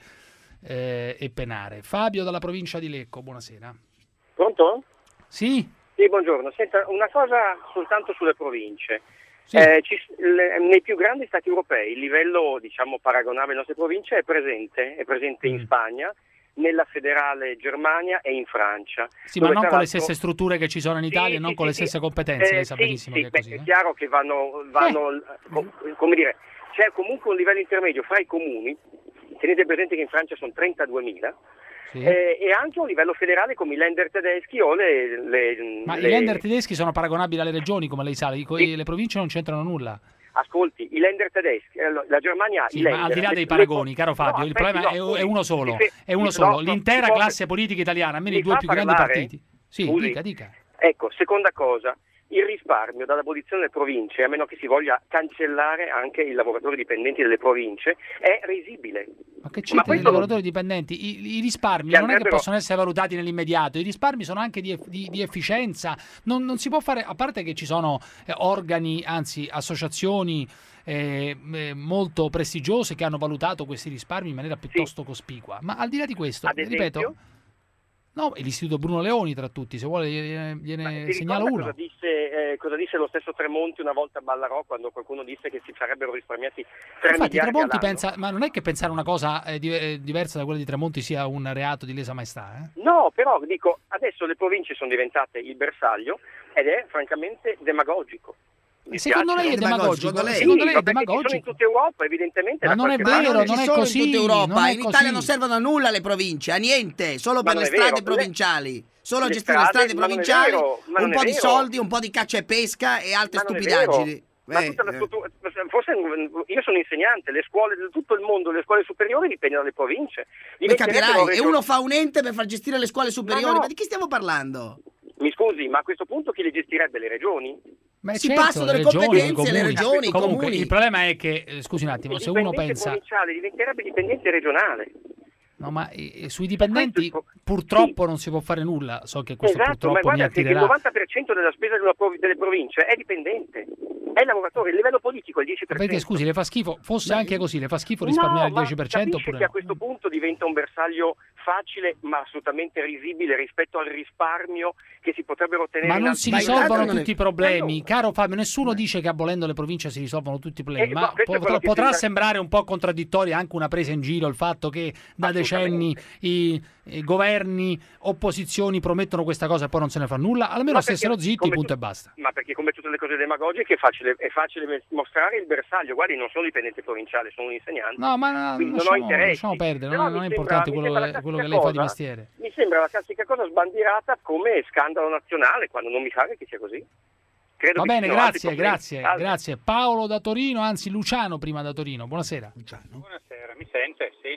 eh, e penare. Fabio dalla provincia di Lecco, buonasera. Pronto? Sì? Sì, buongiorno. Senta, una cosa soltanto sulle province. Sì. Eh, ci- le- nei più grandi stati europei il livello, diciamo, paragonabile alle nostre province è presente, è presente Mm. in Spagna, nella federale Germania e in Francia. Sì, ma dove non tra con le l'altro- stesse strutture che ci sono in Italia, Sì, non sì, con le sì, stesse sì. competenze, Eh, lei sa sì, benissimo sì, che è beh, così. è eh. chiaro che vanno, vanno co- come dire, c'è comunque un livello intermedio fra i comuni. Tenete presente che in Francia sono trentaduemila. Sì. Eh, e anche a un livello federale come i Länder tedeschi o le, le, Ma le- i Länder tedeschi sono paragonabili alle regioni, come lei sa, i- Sì. le province non c'entrano nulla. Ascolti, i Länder tedeschi, eh, la Germania ha Sì, i ma Länder. al di là le- dei le- paragoni, caro no, Fabio, il aspetti, problema è, no, scusi, è uno solo, mi fe- è uno mi- solo. no, no, L'intera si può- classe politica italiana, almeno mi i due fa più grandi parlare? partiti. Sì, Scusi. dica, dica. Ecco, seconda cosa, il risparmio dall'abolizione delle province, a meno che si voglia cancellare anche i lavoratori dipendenti delle province, è risibile. Ma che c'entra i questo- lavoratori dipendenti? I, i risparmi Che non è che andrebbero- possono essere valutati nell'immediato, i risparmi sono anche di, eff- di- di efficienza. Non, non si può fare, a parte che ci sono eh, organi, anzi associazioni eh, eh, molto prestigiose che hanno valutato questi risparmi in maniera piuttosto cospicua. Ma al di là di questo, Ad ripeto, esempio? no, è l'Istituto Bruno Leoni tra tutti, se vuole gliene, gliene Ti segnalo ricorda uno. cosa disse, eh, cosa disse lo stesso Tremonti una volta a Ballarò quando qualcuno disse che si sarebbero risparmiati tre Infatti miliardi Tremonti all'anno? pensa, ma non è che pensare una cosa eh, di- eh, diversa da quella di Tremonti sia un reato di lesa maestà, eh? No, però dico, adesso le province sono diventate il bersaglio ed è francamente demagogico. Mi Secondo spiace. lei è Demagogico, demagogico? secondo lei? Secondo Sì, lei è vabbè, che ci sono in demagogico? tutta Europa, evidentemente. Ma da non è qualche Ma parte. vero, non non ci è sono così, in tutta Europa, non è in Italia non così. servono a nulla le province, a niente, solo Ma per non le è vero, strade le- provinciali, solo a le gestire le strade, strade ma non è provinciali, vero, ma un non po' è di vero. soldi, un po' di caccia e pesca e altre Ma non è stupidaggini. vero. Ma Eh, tutta la eh. struttura, forse io sono insegnante, le scuole di tutto il mondo, le scuole superiori dipendono dalle province. Mi Diventerebbero capirai, e regioni- uno fa un ente per far gestire le scuole superiori, Ma no. ma di chi stiamo parlando? Mi scusi, ma a questo punto chi le gestirebbe? Le regioni? Ma Si certo, passano le dalle regioni, competenze i comuni. alle regioni, i Comunque, comuni. il problema è che, eh, scusi un attimo, Il se uno dipendente pensa... provinciale diventerebbe dipendente regionale. No, ma eh, sui dipendenti purtroppo non si può fare nulla. So che questo Esatto, ma purtroppo mi guarda che il attirerà. novanta per cento della spesa della prov- delle province è dipendente, è lavoratore, il livello politico è il dieci per cento. Perché scusi, le fa schifo, fosse Beh, anche così, le fa schifo risparmiare il no, dieci per cento ma capisce oppure che a no? questo punto diventa un bersaglio facile ma assolutamente risibile rispetto al risparmio che si potrebbero ottenere Ma in non altri si paesi. risolvono non è- tutti i problemi, caro Fabio. Nessuno dice che abolendo le province si risolvono tutti i problemi, Eh, ma ma questo è potrà, quello che potrà sembra- sembrare un po' contraddittoria anche una presa in giro il fatto che da decenni i, i governi, opposizioni promettono questa cosa e poi non se ne fa nulla. Almeno Ma stessero perché, zitti, come punto tu- e basta. Ma perché come tutte le cose demagogiche è facile, è facile mostrare il bersaglio. Guardi, non sono dipendente provinciale, sono un insegnante. No, ma no, quindi non ho lasciamo, interessi. lasciamo perdere, Però non, mi non è sembra- importante mi quello, sembra la che- quello che classica lei fa di cosa- mestiere. Mi sembra la classica cosa sbandierata come scandalo nazionale, quando non mi pare che sia così. Credo Va che bene, ci siano altri grazie, problemi. grazie, Salve. grazie. Paolo da Torino, anzi Luciano prima da Torino. Buonasera. Buonasera, mi sente? Sì.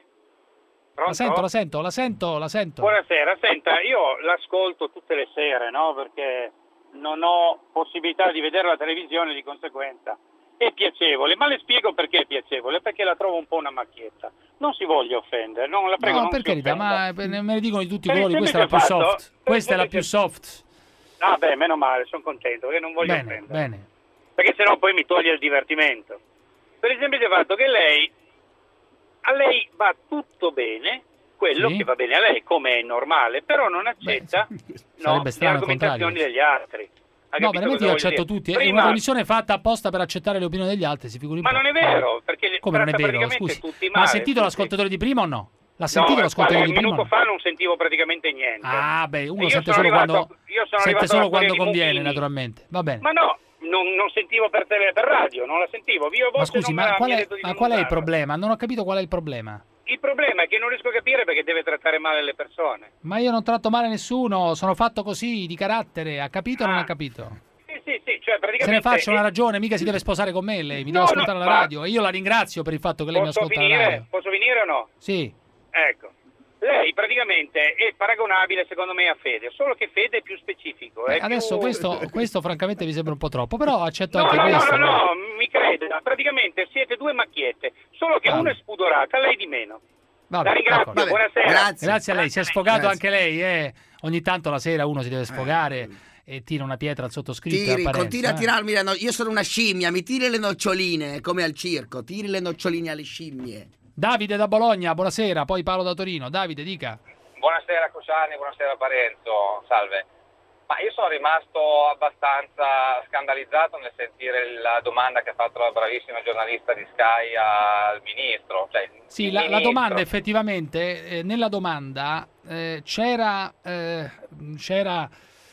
La Pronto? sento, la sento, la sento, la sento. Buonasera, senta, io l'ascolto tutte le sere, no? Perché non ho possibilità di vedere la televisione, di conseguenza è piacevole, ma le spiego perché è piacevole, perché la trovo un po' una macchietta. Non si voglia offendere, non la prego, No, non per si carità, offenda. ma eh, me ne dicono di tutti i Per il colori, questa è la più semplice fatto- soft. per Questa è la il più soft. Ah beh, meno male, sono contento, perché non voglio Bene, offendere. bene. Perché sennò poi mi toglie il divertimento. Per il semplice fatto che lei, a lei va tutto bene, quello Sì. che va bene a lei, come è normale, però non accetta no, Sarebbe le strano il argomentazioni contrario. degli altri. Ha No, capito veramente cosa io voglio accetto dire? tutti. È Prima- una trasmissione fatta apposta per accettare le opinioni degli altri, si figuri un Ma po'. non è vero, perché Come non è tratta vero? praticamente Scusi. tutti Ma ha male, sentito tutti. l'ascoltatore di prima o no? L'ha sentito No, l'ascoltatore qualche di prima? o minuto no? fa non sentivo praticamente niente. Ah, beh, uno Io sente sono solo arrivato- quando, io sono sente arrivato solo alla quando storia di conviene, Mughini. naturalmente. Va bene. Ma no, non, non sentivo per, tele, per radio, non la sentivo. Io a volte Ma scusi, non me ma la- qual mi ha è, detto di ma non qual è il usarla. problema? Non ho capito qual è il problema. Il problema è che non riesco a capire perché deve trattare male le persone. Ma io non tratto male nessuno, sono fatto così, di carattere. Ha capito o non ha capito? Sì, sì, sì, cioè Se praticamente... ne faccia una ragione, mica si deve sposare con me lei, mi No, deve ascoltare no, la ma- radio. E io la ringrazio per il fatto che lei mi Posso ascolta la finire? radio. Posso finire o no? Sì. Ecco, lei praticamente è paragonabile secondo me a Fede, solo che Fede è più specifico. È Eh, adesso più... questo, questo francamente mi sembra un po' troppo, però accetto No, anche no, no, questo. no, no, mi creda, praticamente siete due macchiette, solo che Ah. una è spudorata, lei di meno. Vabbè, La ringrazio, d'accordo. buonasera. Grazie. Grazie a lei, si è sfogato Grazie. anche lei. Eh. Ogni tanto la sera uno si deve sfogare e tira una pietra al sottoscritto. e Tiri, apparenza, continua a eh. tirarmi le no- io sono una scimmia, mi tiri le noccioline come al circo, tiri le noccioline alle scimmie. Davide da Bologna, buonasera, poi Paolo da Torino. Davide, dica. Buonasera Cociani, buonasera Parenzo, salve. Ma io sono rimasto abbastanza scandalizzato nel sentire la domanda che ha fatto la bravissima giornalista di Sky al ministro. Cioè, Sì, il la, la ministro- domanda effettivamente, eh, nella domanda eh, c'era, eh, c'era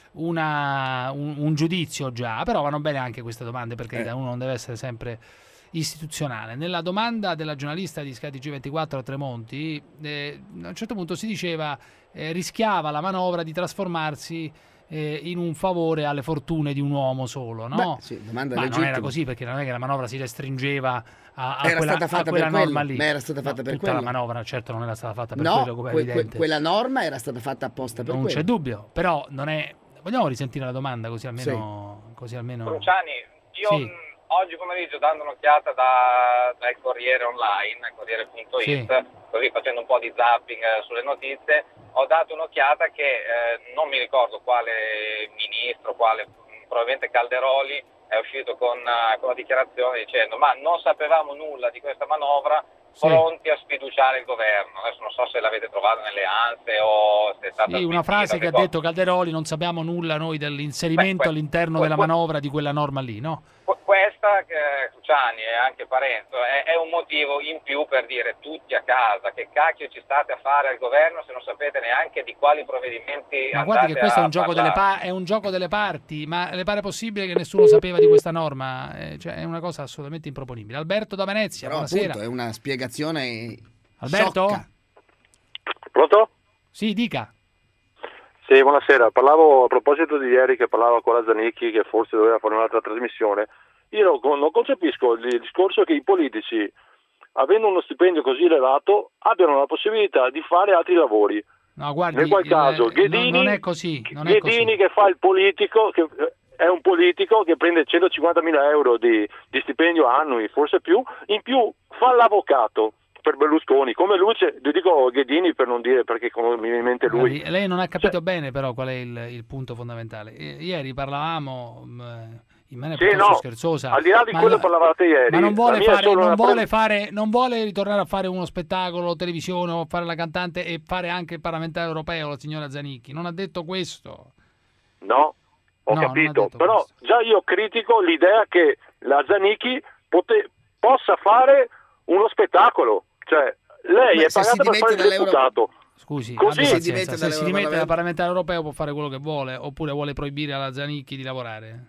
una- un, un giudizio già, però vanno bene anche queste domande perché Eh. uno non deve essere sempre istituzionale. Nella domanda della giornalista di Sky T G ventiquattro Tremonti, eh, a un certo punto si diceva eh, rischiava la manovra di trasformarsi eh, in un favore alle fortune di un uomo solo, no? Beh, sì, domanda Ma non legittima. era così, perché non è che la manovra si restringeva a, a Era quella, stata fatta a quella per quello, norma lì. ma era stata fatta No, per tutta la quello. manovra certo non era stata fatta per No, quello, come è que- que- evidente. quella norma era stata fatta apposta per non quello. c'è dubbio, però non è... Vogliamo risentire la domanda così almeno... Così almeno... Cruciani, io Sì. mh, oggi pomeriggio dando un'occhiata da, dal Corriere Online, Corriere punto it, Sì. così facendo un po' di zapping eh, sulle notizie, ho dato un'occhiata che eh, non mi ricordo quale ministro, quale mh, probabilmente Calderoli è uscito con, eh, con una dichiarazione dicendo ma non sapevamo nulla di questa manovra, Sì. pronti a sfiduciare il governo. Adesso non so se l'avete trovata nelle ANSE o se è stata Sì, una smentita, frase che ha cosa. detto Calderoli, non sappiamo nulla noi dell'inserimento Beh, que- all'interno que- della que- manovra di quella norma lì, no? Qu- Questa, eh, Cruciani e anche Parenzo, è, è un motivo in più per dire tutti a casa che cacchio ci state a fare al governo se non sapete neanche di quali provvedimenti Ma guardi che andate questo è a un, gioco delle parlare. pa- è un gioco delle parti, ma le pare possibile che nessuno sapeva di questa norma? Eh, cioè, è una cosa assolutamente improponibile. Alberto da Venezia, Però buonasera. appunto è una spiegazione Alberto? sciocca. Pronto? Sì, dica. Sì, buonasera. Parlavo a proposito di ieri che parlava con la Zanicchi che forse doveva fare un'altra trasmissione. Io non, non concepisco il discorso che i politici, avendo uno stipendio così elevato, abbiano la possibilità di fare altri lavori. No, guardi, Nel qual il- caso non- Ghedini, non è così, non è così. Ghedini che fa il politico, che è un politico che prende centocinquantamila euro di, di stipendio annui, forse più, in più fa l'avvocato per Berlusconi, come lui c'è, io dico Ghedini per non dire perché con mi viene in mente lui. Guardi, lei non ha capito bene però qual è il, il punto fondamentale. I- ieri parlavamo mh, in maniera Sì, piuttosto no, scherzosa. al di là di ma quello no- parlavate ieri. Ma non vuole, la mia è fare, solo non, una vuole pre- fare, non vuole ritornare a fare uno spettacolo, televisione o fare la cantante e fare anche il parlamentare europeo, la signora Zanicchi. Non ha detto questo. No, ho No, non ha capito, detto però già io critico l'idea che la Zanicchi pote- possa fare uno spettacolo, cioè lei Beh, è se si pagata per fare il dimette dall'Euro- Scusi, deputato. Così, Così abbia si pazienza. dimette Se si dimette dal dall'Europarlamento- parlamentare europeo può fare quello che vuole, oppure vuole proibire alla Zanicchi di lavorare.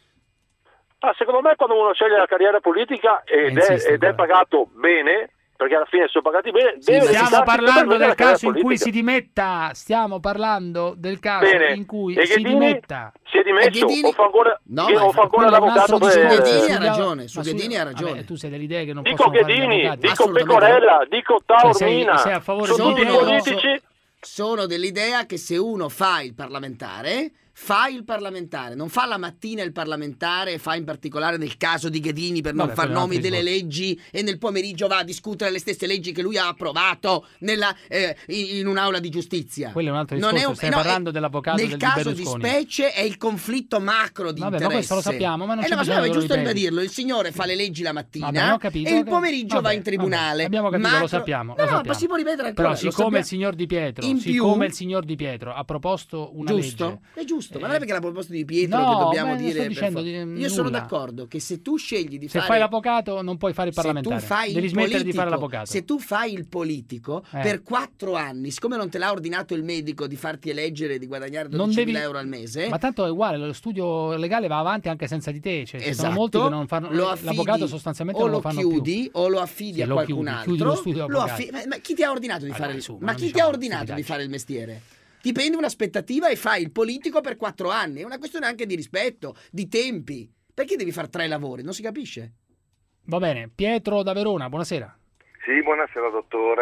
Ah, secondo me quando uno sceglie la carriera politica ed, Eh, è, insiste ed è pagato bene, perché alla fine sono pagati bene, deve Stiamo dedicarsi parlando totalmente del alla carriera caso in cui politica. si dimetta. Stiamo parlando del caso Bene. in cui E si Ghedini dimetta. si è dimesso, E Ghedini- o fa ancora, No, io- ma o fa ancora quello è un l'avvocato altro per... discorso. Ghedini ha Studiamo- ragione, su ma Ghedini ha vabbè, ragione. tu sei dell'idea che non Dico possono fare gli Ghedini, avvocati. dico Assolutamente. Pecorella, dico Cioè, sei- Taormina, sei a favore sono di tutti Pietro? politici. Sono dell'idea che se uno fa il parlamentare, fa il parlamentare, non fa la mattina il parlamentare, fa in particolare nel caso di Ghedini per non Vabbè, far quello è un nomi altro delle discorso. leggi e nel pomeriggio va a discutere le stesse leggi che lui ha approvato nella, eh, in in un'aula di giustizia. Quello è un altro Non discorso, è stai no, parlando è- dell'avvocato nel del- di caso di Berlusconi. specie è il conflitto macro di Vabbè, ma interesse. questo lo sappiamo, ma non Eh c'è no, ma bisogno è che lo giusto ripeti. ribadirlo, il signore fa le leggi la mattina Vabbè, ho capito, e il che- pomeriggio vabbè, va in tribunale. vabbè, abbiamo capito, lo Macro- sappiamo, lo No, no, sappiamo. ma si può ripetere ancora. Però lo siccome sappiamo. il signor Di Pietro, In siccome più- il signor Di Pietro ha proposto una Giusto, legge, è giusto, ma Eh, non è perché la proposta di Pietro no, che dobbiamo ma non dire sto per dicendo forza. di- Io sono nulla. d'accordo che se tu scegli di se fare fai l'avvocato non puoi fare il se parlamentare, tu fai devi il smettere di fare politico, l'avvocato. se tu fai il politico Eh. per quattro anni, siccome non te l'ha ordinato il medico di farti eleggere e di guadagnare Non dodicimila devi- euro al mese, Ma tanto è uguale, lo studio legale va avanti anche senza di te, cioè, ci sono esatto, molti che non fanno lo affidi, l'avvocato sostanzialmente o non lo lo fanno chiudi più. o lo affidi Sì, a lo qualcun chiudi, altro. chiudi lo studio lo avvocati. affi- ma, ma chi ti ha ordinato di Ma fare dai, il- su, ma non chi ti diciamo ha ordinato di stupidaggini. fare il mestiere? Ti prendi un'aspettativa e fai il politico per quattro anni, è una questione anche di rispetto, di tempi. Perché devi fare tre lavori? Non si capisce. Va bene, Pietro da Verona, buonasera. Sì, buonasera dottore.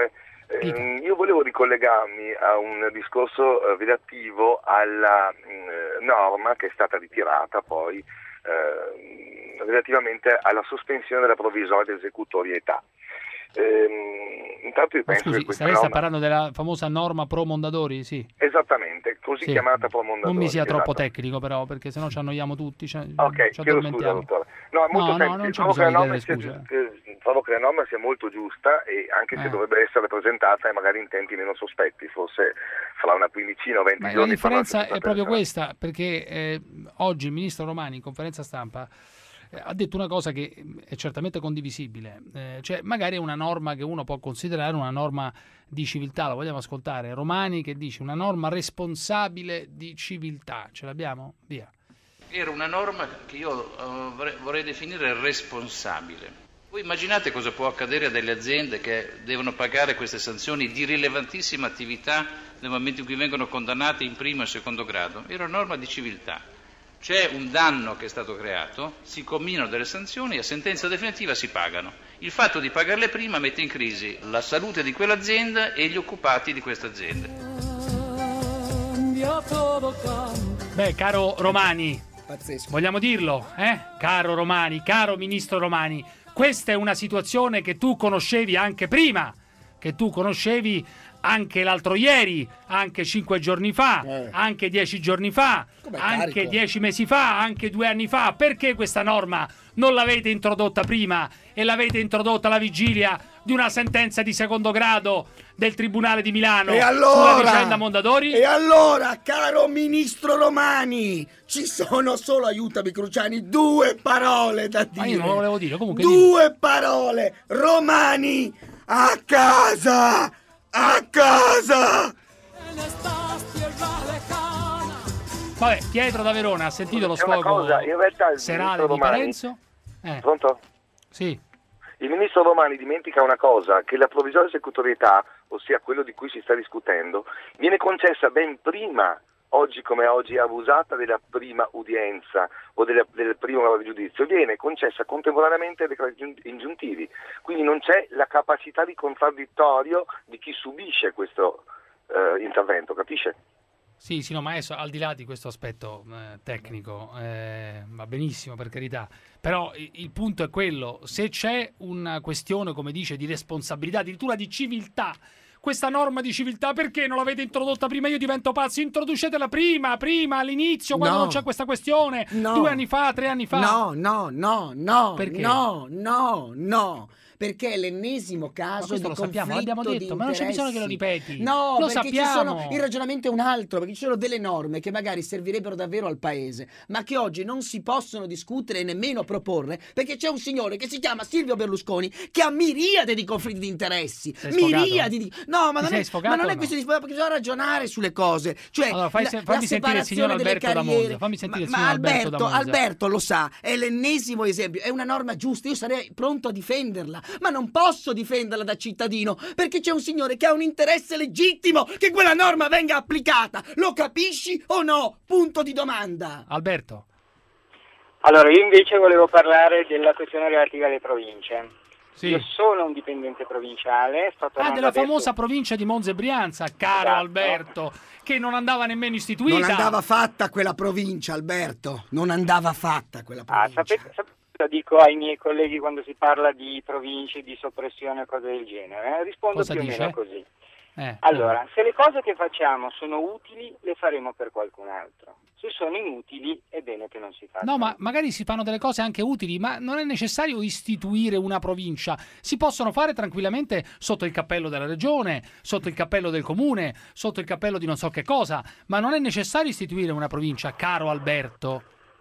Eh, io volevo ricollegarmi a un discorso eh, relativo alla mh, norma che è stata ritirata poi eh, relativamente alla sospensione della provvisoria di esecutorietà. Eh, intanto io Ma penso scusi, che questa lei sta norma... parlando della famosa norma pro Mondadori? Sì. Esattamente, così Sì. chiamata pro Mondadori. Non mi sia troppo esatto. tecnico però, perché sennò ci annoiamo tutti, cioè, Ok, ci chiedo scusa, addormentiamo. dottore. No, è molto No, no, semplice. non c'è Trovo che la bisogno di norma chiedere sia scusa. giu- eh, trovo che la norma sia molto giusta e anche se Eh. dovrebbe essere presentata e magari in tempi meno sospetti, forse fra una quindicina o venti Ma la giorni. differenza farà è proprio questa, perché eh, oggi il ministro Romani in conferenza stampa eh, ha detto una cosa che è certamente condivisibile, eh, cioè magari è una norma che uno può considerare una norma di civiltà, la vogliamo ascoltare? Romani che dice una norma responsabile di civiltà, ce l'abbiamo? Via. Era una norma che io uh, vorrei, vorrei definire responsabile. Voi immaginate cosa può accadere a delle aziende che devono pagare queste sanzioni di rilevantissima attività nel momento in cui vengono condannate in primo e secondo grado? Era una norma di civiltà. C'è un danno che è stato creato, si combinano delle sanzioni e a sentenza definitiva si pagano. Il fatto di pagarle prima mette in crisi la salute di quell'azienda e gli occupati di questa azienda. Beh, caro Romani, Pazzesco. vogliamo dirlo, eh? Caro Romani, caro ministro Romani, questa è una situazione che tu conoscevi anche prima, che tu conoscevi anche l'altro ieri, anche cinque giorni fa, Eh. anche dieci giorni fa, Com'è anche carico? dieci mesi fa, anche due anni fa. Perché questa norma non l'avete introdotta prima e l'avete introdotta alla vigilia di una sentenza di secondo grado del Tribunale di Milano E sulla allora? vicenda Mondadori? E allora, caro ministro Romani, ci sono solo, aiutami Cruciani, due parole da dire. Ma io non lo volevo dire, comunque Due parole, Romani, a casa, a casa. Vabbè, Pietro da Verona ha sentito lo È una sfogo cosa, in realtà il serale ministro di Romani- Parenzo? Eh, Pronto? sì. Il ministro Romani dimentica una cosa, che la provvisoria esecutorietà, ossia quello di cui si sta discutendo, viene concessa ben prima, oggi come oggi è abusata, della prima udienza o della- del primo grado di giudizio, viene concessa contemporaneamente ai decreti ingiuntivi, quindi non c'è la capacità di contraddittorio di chi subisce questo eh, intervento, capisce? Sì, sì, no, ma adesso al di là di questo aspetto eh, tecnico eh, va benissimo, per carità, però il, il punto è quello: se c'è una questione, come dice, di responsabilità, addirittura di civiltà, questa norma di civiltà perché non l'avete introdotta prima? Io divento pazzo, introducetela prima, prima, all'inizio, quando No. non c'è questa questione, No. due anni fa, tre anni fa. No, no, no, no, Perché? no, no, no. Perché è l'ennesimo caso questo di lo sappiamo, conflitto l'abbiamo di detto, ma non c'è bisogno che lo interessi. ripeti. No, Lo perché ci sappiamo. sono, il ragionamento è un altro, perché ci sono delle norme che magari servirebbero davvero al paese, ma che oggi non si possono discutere e nemmeno proporre, perché c'è un signore che si chiama Silvio Berlusconi che ha miriade di conflitti di interessi. Sei sfogato? Miriadi di... No, ma Ti non, sei è, sfogato ma non o è no? questione di sfogato, perché bisogna ragionare sulle cose. Cioè, Allora, fai la- se- la fammi sentire il signor separazione delle Alberto da carriere. Monza, fammi sentire il Ma- signor ma Alberto da Alberto, Monza. Alberto lo sa, è l'ennesimo esempio, è una norma giusta, io sarei pronto a difenderla, ma non posso difenderla da cittadino, perché c'è un signore che ha un interesse legittimo che quella norma venga applicata. Lo capisci o no? Punto di domanda. Alberto. Allora, io invece volevo parlare della questione relativa alle province. Sì. Io sono un dipendente provinciale, sto Ah, tornando della adesso- famosa provincia di Monza e Brianza, caro Esatto. Alberto, che non andava nemmeno istituita. Non andava fatta quella provincia, Alberto, non andava fatta quella Ah, provincia. sapete, sapete cosa dico ai miei colleghi quando si parla di province, di soppressione e cose del genere? Eh, Rispondo Cosa più o dice? meno così. Eh, Allora, se le cose che facciamo sono utili, le faremo per qualcun altro. Se sono inutili, è bene che non si facciano. No, ma magari si fanno delle cose anche utili, ma non è necessario istituire una provincia. Si possono fare tranquillamente sotto il cappello della regione, sotto il cappello del comune, sotto il cappello di non so che cosa, ma non è necessario istituire una provincia, caro Alberto.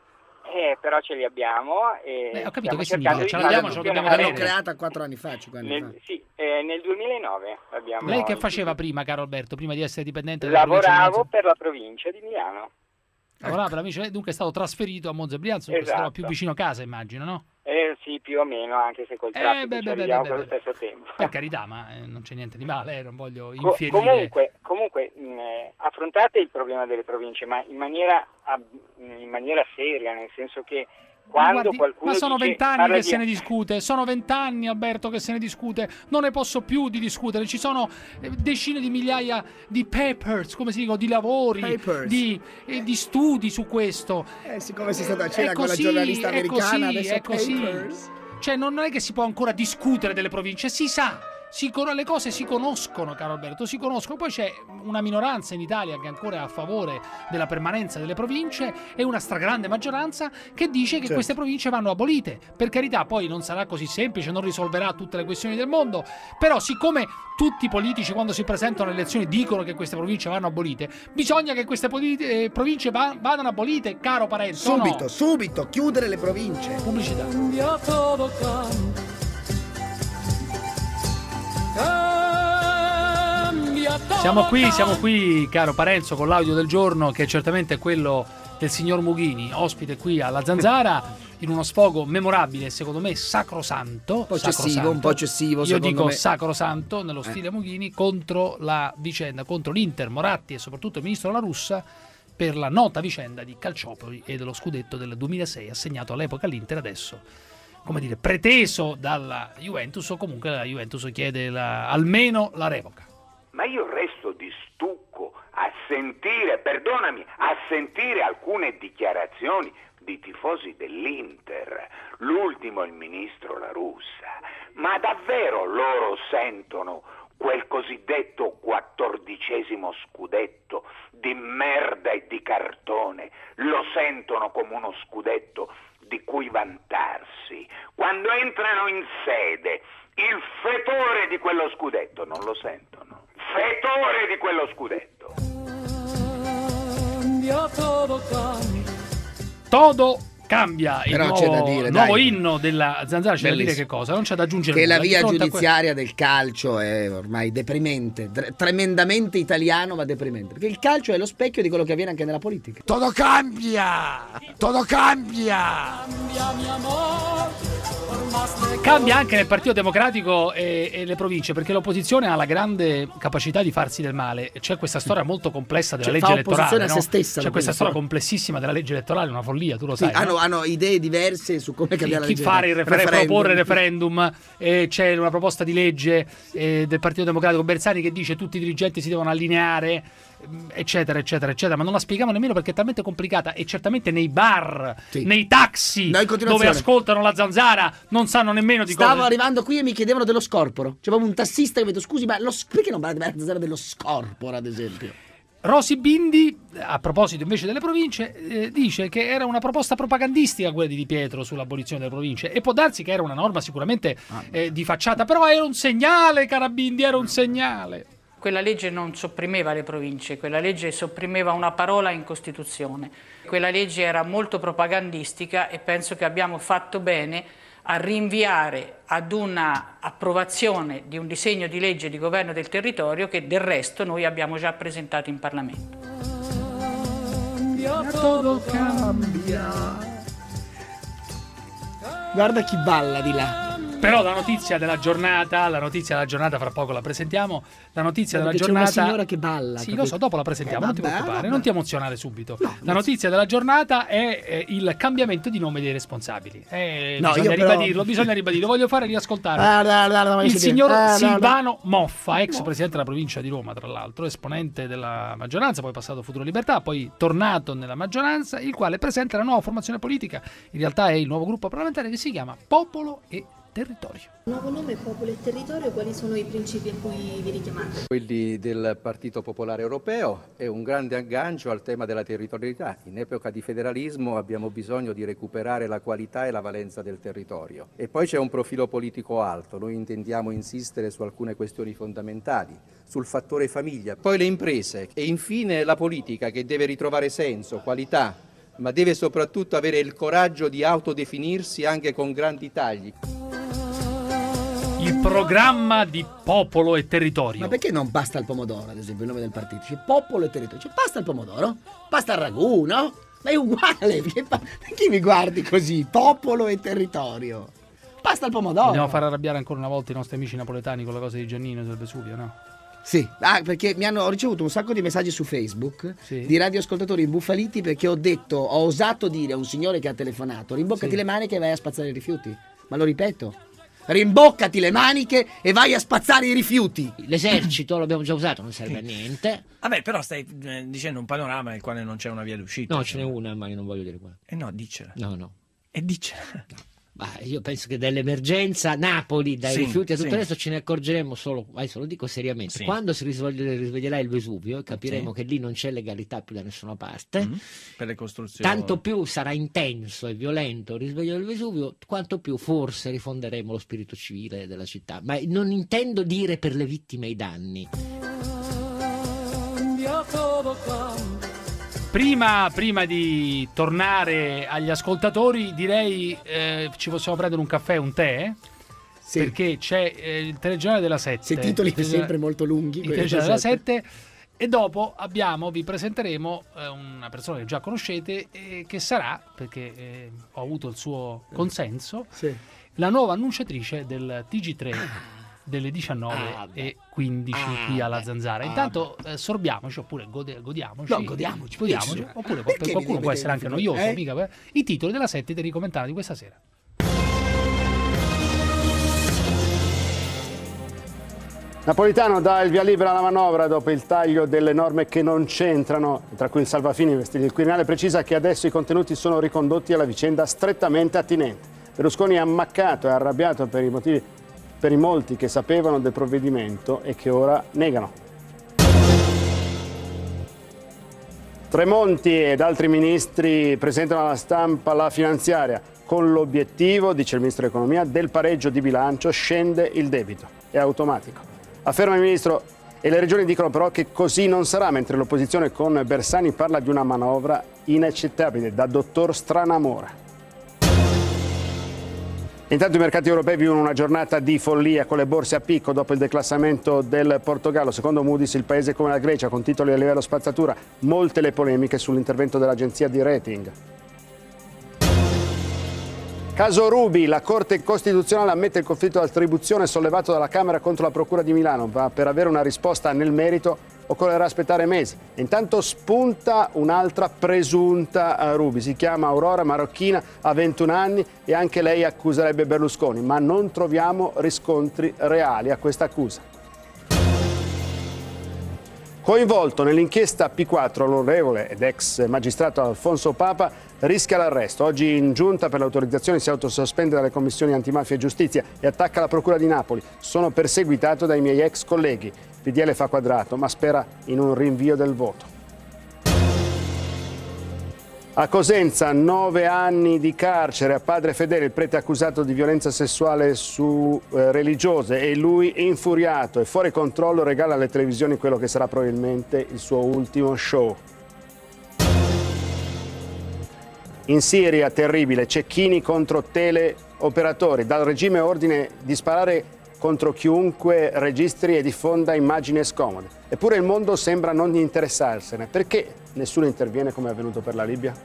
Eh, però ce li abbiamo e Beh, ho capito stiamo che cercando significa, di ce l'abbiamo, fare ce lo tutti dobbiamo una- L'hanno tenere. creata quattro anni fa, cinque anni fa. Nel, sì, eh, nel duemilanove abbiamo Lei che faceva prima, caro Alberto, prima di essere dipendente della provincia di lavoravo Monza? per la provincia di Milano. Lavorava per la provincia, dunque è stato trasferito a Monza e Brianza, dunque si Esatto. trova più vicino a casa, immagino, no? Eh sì, più o meno, anche se col Eh, traffico beh, ci beh, beh, arriviamo beh, allo beh. stesso tempo. Per carità, ma eh, non c'è niente di male, eh, non voglio Co- infierire. comunque, comunque mh, eh, affrontate il problema delle province, ma in maniera, ab- in maniera seria, nel senso che Quando Guardi, qualcuno ma sono dice, vent'anni parla che di- se ne discute, sono vent'anni Alberto che se ne discute, non ne posso più di discutere, ci sono eh, decine di migliaia di papers, come si dicono, di lavori, Papers. di, eh, di studi su questo. Eh, siccome sei stata a cena È con la così, giornalista è americana, così, adesso è così. papers. Cioè non è che si può ancora discutere delle province, si sa. Si con- le cose si conoscono, caro Alberto, si conoscono. Poi c'è una minoranza in Italia che ancora è a favore della permanenza delle province e una stragrande maggioranza che dice che Certo. queste province vanno abolite. Per carità, poi non sarà così semplice, non risolverà tutte le questioni del mondo, però siccome tutti i politici quando si presentano alle elezioni dicono che queste province vanno abolite, bisogna che queste poli- eh, province va- vadano abolite, caro Parenzo. o no? Subito, subito, chiudere le province. Pubblicità. Cambia todo, cambia. Cambia todo, Siamo qui, cambia. siamo qui, caro Parenzo, con l'audio del giorno che è certamente quello del signor Mughini, ospite qui alla Zanzara, in uno sfogo memorabile, secondo me sacrosanto. Un po' eccessivo, sacrosanto. un po' eccessivo, Io secondo dico me. sacrosanto nello Eh. stile Mughini contro la vicenda, contro l'Inter, Moratti e soprattutto il ministro La Russa per la nota vicenda di Calciopoli e dello scudetto del duemilasei assegnato all'epoca all'Inter, adesso come dire preteso dalla Juventus, o comunque la Juventus chiede la- almeno la revoca. Ma io resto di stucco a sentire, perdonami, a sentire alcune dichiarazioni di tifosi dell'Inter. L'ultimo il ministro La Russa. Ma davvero loro sentono quel cosiddetto quattordicesimo scudetto di merda e di cartone? Lo sentono come uno scudetto di cui vantarsi? Quando entrano in sede, il fetore di quello scudetto non lo sentono. Fetore di quello scudetto. Cambia todo, cambia. Todo cambia, il Però nuovo, c'è da dire, nuovo dai. inno della Zanzara. C'è da dire Bellissimo. che cosa? Non c'è da aggiungere Che la nulla. Di via fronte a que- giudiziaria del calcio è ormai deprimente, tre- tremendamente italiano ma deprimente, perché il calcio è lo specchio di quello che avviene anche nella politica. Todo cambia, todo cambia. Cambia, mi amor, por más de Cambia anche nel Partito Democratico e, e le province, perché l'opposizione ha la grande capacità di farsi del male. C'è questa storia molto complessa della Cioè, legge fa elettorale. opposizione a no? se stessa, C'è la questa opposizione. storia complessissima della legge elettorale, una follia, tu lo Sì, sai. hanno, no? hanno idee diverse su come cambiare la Chi legge. fare il refer- Referendum. proporre il referendum, eh, c'è una proposta di legge eh, del Partito Democratico Bersani che dice tutti i dirigenti si devono allineare, ehm, eccetera eccetera eccetera, ma non la spieghiamo nemmeno perché è talmente complicata, e certamente nei bar, Sì. nei taxi No, in continuazione. dove ascoltano la Zanzara non sanno nemmeno di Stavo cosa. arrivando qui e mi chiedevano dello scorporo. C'è proprio un tassista che mi ha detto scusi, ma lo, perché non parla dello scorporo, ad esempio? Rosy Bindi, a proposito invece delle province, eh, dice che era una proposta propagandistica quella di Di Pietro sull'abolizione delle province, e può darsi che era una norma sicuramente eh, di facciata, però era un segnale, cara Bindi, era un segnale. Quella legge non sopprimeva le province, quella legge sopprimeva una parola in Costituzione. Quella legge era molto propagandistica e penso che abbiamo fatto bene a rinviare ad una approvazione di un disegno di legge di governo del territorio che del resto noi abbiamo già presentato in Parlamento. cambia, todo cambia. Guarda chi balla di là. Però la notizia della giornata, la notizia della giornata fra poco la presentiamo, la notizia della Perché c'è giornata... una signora che balla. Sì, capito? lo so, dopo la presentiamo, Eh, non ti vabbè, preoccupare, vabbè. non ti emozionare subito. La notizia della giornata è eh, il cambiamento di nome dei responsabili. Eh, No, bisogna io però- ribadirlo, bisogna ribadirlo. Voglio fare riascoltare Ah, da, da, da, da, il da, signor da, da, da. Silvano Moffa, ex presidente della provincia di Roma, tra l'altro, esponente della maggioranza, poi passato a Futuro Libertà, poi tornato nella maggioranza, il quale presenta la nuova formazione politica. In realtà è il nuovo gruppo parlamentare che si chiama Popolo e Territorio. Nuovo nome, popolo e territorio, quali sono i principi a cui vi richiamate? Quelli del Partito Popolare Europeo è un grande aggancio al tema della territorialità. In epoca di federalismo abbiamo bisogno di recuperare la qualità e la valenza del territorio. E poi c'è un profilo politico alto. Noi intendiamo insistere su alcune questioni fondamentali, sul fattore famiglia, poi le imprese e infine la politica che deve ritrovare senso, qualità, ma deve soprattutto avere il coraggio di autodefinirsi anche con grandi tagli. Il programma di Popolo e Territorio. Ma perché non basta il pomodoro, ad esempio, il nome del partito? C'è popolo e territorio. Cioè, basta il pomodoro? Basta il ragù, no? Ma è uguale. Perché, pa- perché mi guardi così? Popolo e territorio. Basta il pomodoro. Vogliamo far arrabbiare ancora una volta i nostri amici napoletani con la cosa di Giannino del Vesuvio, no? Sì, ah, perché mi hanno, ho ricevuto un sacco di messaggi su Facebook sì. di radioascoltatori imbufaliti perché ho detto, ho osato dire a un signore che ha telefonato: rimboccati sì. le maniche e vai a spazzare i rifiuti. Ma lo ripeto, rimboccati le maniche e vai a spazzare i rifiuti. L'esercito l'abbiamo già usato, non serve a niente. Vabbè, però stai eh, dicendo un panorama nel quale non c'è una via d'uscita. No, ce n'è una, ma io non voglio dire quale. Eh no, dicela. No, no. E dicela. No. Bah, io penso che dell'emergenza Napoli, dai sì, rifiuti a tutto sì. il resto ce ne accorgeremo solo, adesso lo dico seriamente, sì. quando si risveglierà il Vesuvio e capiremo sì. che lì non c'è legalità più da nessuna parte, mm-hmm. per le costruzioni. Tanto più sarà intenso e violento il risveglio del Vesuvio, quanto più forse rifonderemo lo spirito civile della città. Ma non intendo dire per le vittime e i danni. Prima, prima di tornare agli ascoltatori direi eh, ci possiamo prendere un caffè, un tè, sì. perché c'è eh, il telegiornale della sette. Se titoli il sempre molto lunghi. Il telegiornale della sette e dopo abbiamo, vi presenteremo eh, una persona che già conoscete e che sarà, perché eh, ho avuto il suo consenso, sì. la nuova annunciatrice del T G tre. Delle diciannove ah, e quindici ah, qui alla Zanzara. Intanto eh, sorbiamoci oppure gode- godiamoci. No, godiamoci. godiamoci oppure per qualcuno può essere anche noioso. Eh? Mica, per... I titoli della sette dei commentati di questa sera. Napolitano dà il via libera alla manovra dopo il taglio delle norme che non c'entrano, tra cui il salvafini. Il Quirinale precisa che adesso i contenuti sono ricondotti alla vicenda strettamente attinente. Berlusconi è ammaccato e arrabbiato per i motivi per i molti che sapevano del provvedimento e che ora negano. Tremonti ed altri ministri presentano alla stampa la finanziaria con l'obiettivo, dice il ministro dell'economia, del pareggio di bilancio. Scende il debito, è automatico. Afferma il ministro, e le regioni dicono però che così non sarà, mentre l'opposizione con Bersani parla di una manovra inaccettabile, da dottor Stranamore. Intanto i mercati europei vivono una giornata di follia con le borse a picco dopo il declassamento del Portogallo. Secondo Moody's il paese come la Grecia, con titoli a livello spazzatura, molte le polemiche sull'intervento dell'agenzia di rating. Caso Ruby, la Corte Costituzionale ammette il conflitto di attribuzione sollevato dalla Camera contro la Procura di Milano, ma per avere una risposta nel merito occorrerà aspettare mesi. Intanto spunta un'altra presunta Ruby, si chiama Aurora, marocchina, ha ventuno anni e anche lei accuserebbe Berlusconi, ma non troviamo riscontri reali a questa accusa. Coinvolto nell'inchiesta P quattro, l'onorevole ed ex magistrato Alfonso Papa rischia l'arresto. Oggi in giunta per l'autorizzazione si autosospende dalle commissioni antimafia e giustizia e attacca la Procura di Napoli. Sono perseguitato dai miei ex colleghi. P D L fa quadrato, ma spera in un rinvio del voto. A Cosenza, nove anni di carcere a padre Fedele, il prete accusato di violenza sessuale su eh, religiose, e lui infuriato e fuori controllo regala alle televisioni quello che sarà probabilmente il suo ultimo show. In Siria, terribile, cecchini contro teleoperatori, dal regime ordine di sparare contro chiunque registri e diffonda immagini scomode. Eppure il mondo sembra non interessarsene. Perché nessuno interviene come è avvenuto per la Libia?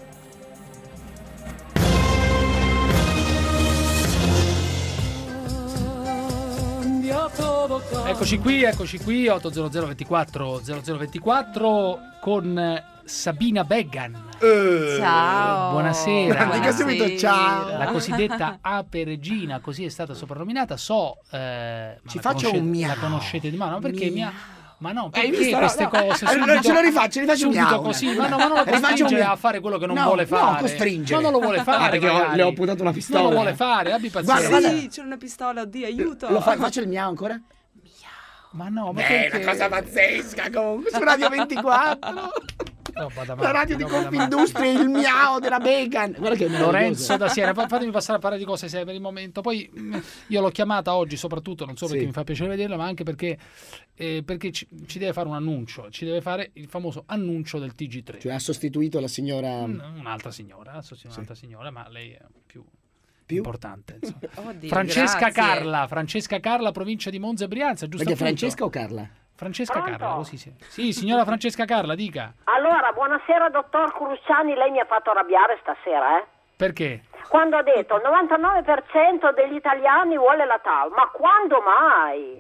Eccoci qui, eccoci qui, otto zero zero ventiquattro zero zero ventiquattro con Sabina Beggan. Uh, ciao. Buonasera. Dica subito ciao. La cosiddetta ape regina, così è stata soprannominata. So, eh, ci faccio un miau. La conoscete di mano? Perché mia... Ma no, perché visto, queste no, cose no, subito, ce lo rifaccio, rifaccio subito miau. così, ma no, ma non lo costringe a fare quello che non no, vuole fare. No, costringe. No, non lo vuole fare. Ah, perché ho, le ho puntato una pistola. Non lo vuole fare, abbi pazienza. Guarda, guarda. Sì, c'è una pistola, oddio, aiuto. Lo fa, faccio il miau ancora? Miau. Ma no, ma Beh, perché? È una cosa pazzesca comunque su Radio ventiquattro. La radio di Confindustria, il miau della Beggan. Lorenzo da Siena, fatemi passare a parlare di cose serie per il momento. Poi io l'ho chiamata oggi soprattutto, non solo perché sì. mi fa piacere vederla, ma anche perché, eh, perché ci, ci deve fare un annuncio, ci deve fare il famoso annuncio del T G tre. Cioè ha sostituito la signora... Un'altra signora, ha sostituito sì. un'altra signora, ma lei è più... Più? importante. Oddio, Francesca grazie. Carla, Francesca Carla, provincia di Monza e Brianza, giusto? Perché Francesca o Carla? Francesca Pronto? Carla, così sì. Sì, signora Francesca Carla, dica. Allora, buonasera dottor Cruciani, lei mi ha fatto arrabbiare stasera, eh? Perché? Quando ha detto il novantanove per cento degli italiani vuole la T A V, ma quando mai?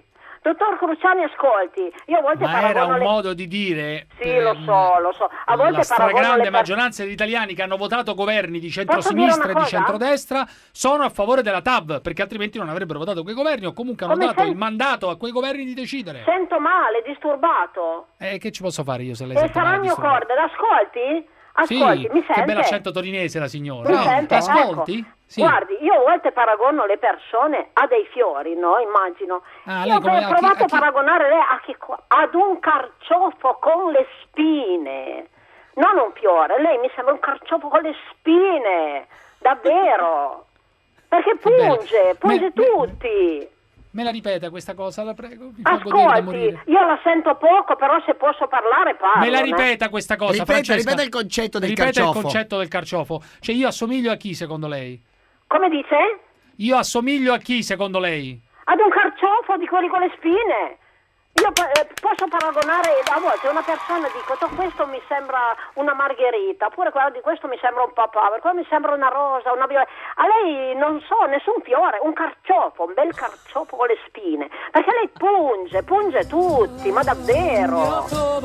Dottor Cruciani, ascolti, io a volte Ma paragono era un le... modo di dire. Sì, lo so, lo so. A volte la stragrande le... maggioranza degli italiani che hanno votato governi di Posso centrosinistra dire e una di cosa? centrodestra sono a favore della T A V, perché altrimenti non avrebbero votato quei governi, o comunque hanno Come dato sen- il mandato a quei governi di decidere. Sento male, disturbato. Eh, che ci posso fare io se lei E sente male sarà mio disturbato? corde, ascolti? Ascolti, Sì, mi sente? che bell'accento torinese la signora. Mi No, sente? ascolti? Ecco. Sì. Guardi, io a volte paragono le persone a dei fiori, no? Immagino. Ah, io lei come- ho a chi- provato a a, chi- paragonare lei a che co- ad un carciofo con le spine. Non un fiore, lei mi sembra un carciofo con le spine. Davvero. Perché punge, punge tutti. Me la ripeta questa cosa, la prego? Mi fa godere da Ascolti, morire. io la sento poco, però se posso parlare parlo. Me la no? ripeta questa cosa, Ripeta- Francesca? ripeta il concetto del Ripeta carciofo. il concetto del carciofo. Cioè, io assomiglio a chi, secondo lei? Come dice? Io assomiglio a chi, secondo lei? Ad un carciofo di quelli con le spine. Io pa- eh, posso paragonare a volte una persona, dico, "To, questo mi sembra una margherita, oppure quello di questo mi sembra un papà, quello mi sembra una rosa, una viola. A lei non so, nessun fiore, un carciofo, un bel carciofo con le spine, perché lei punge, punge tutti, ma davvero.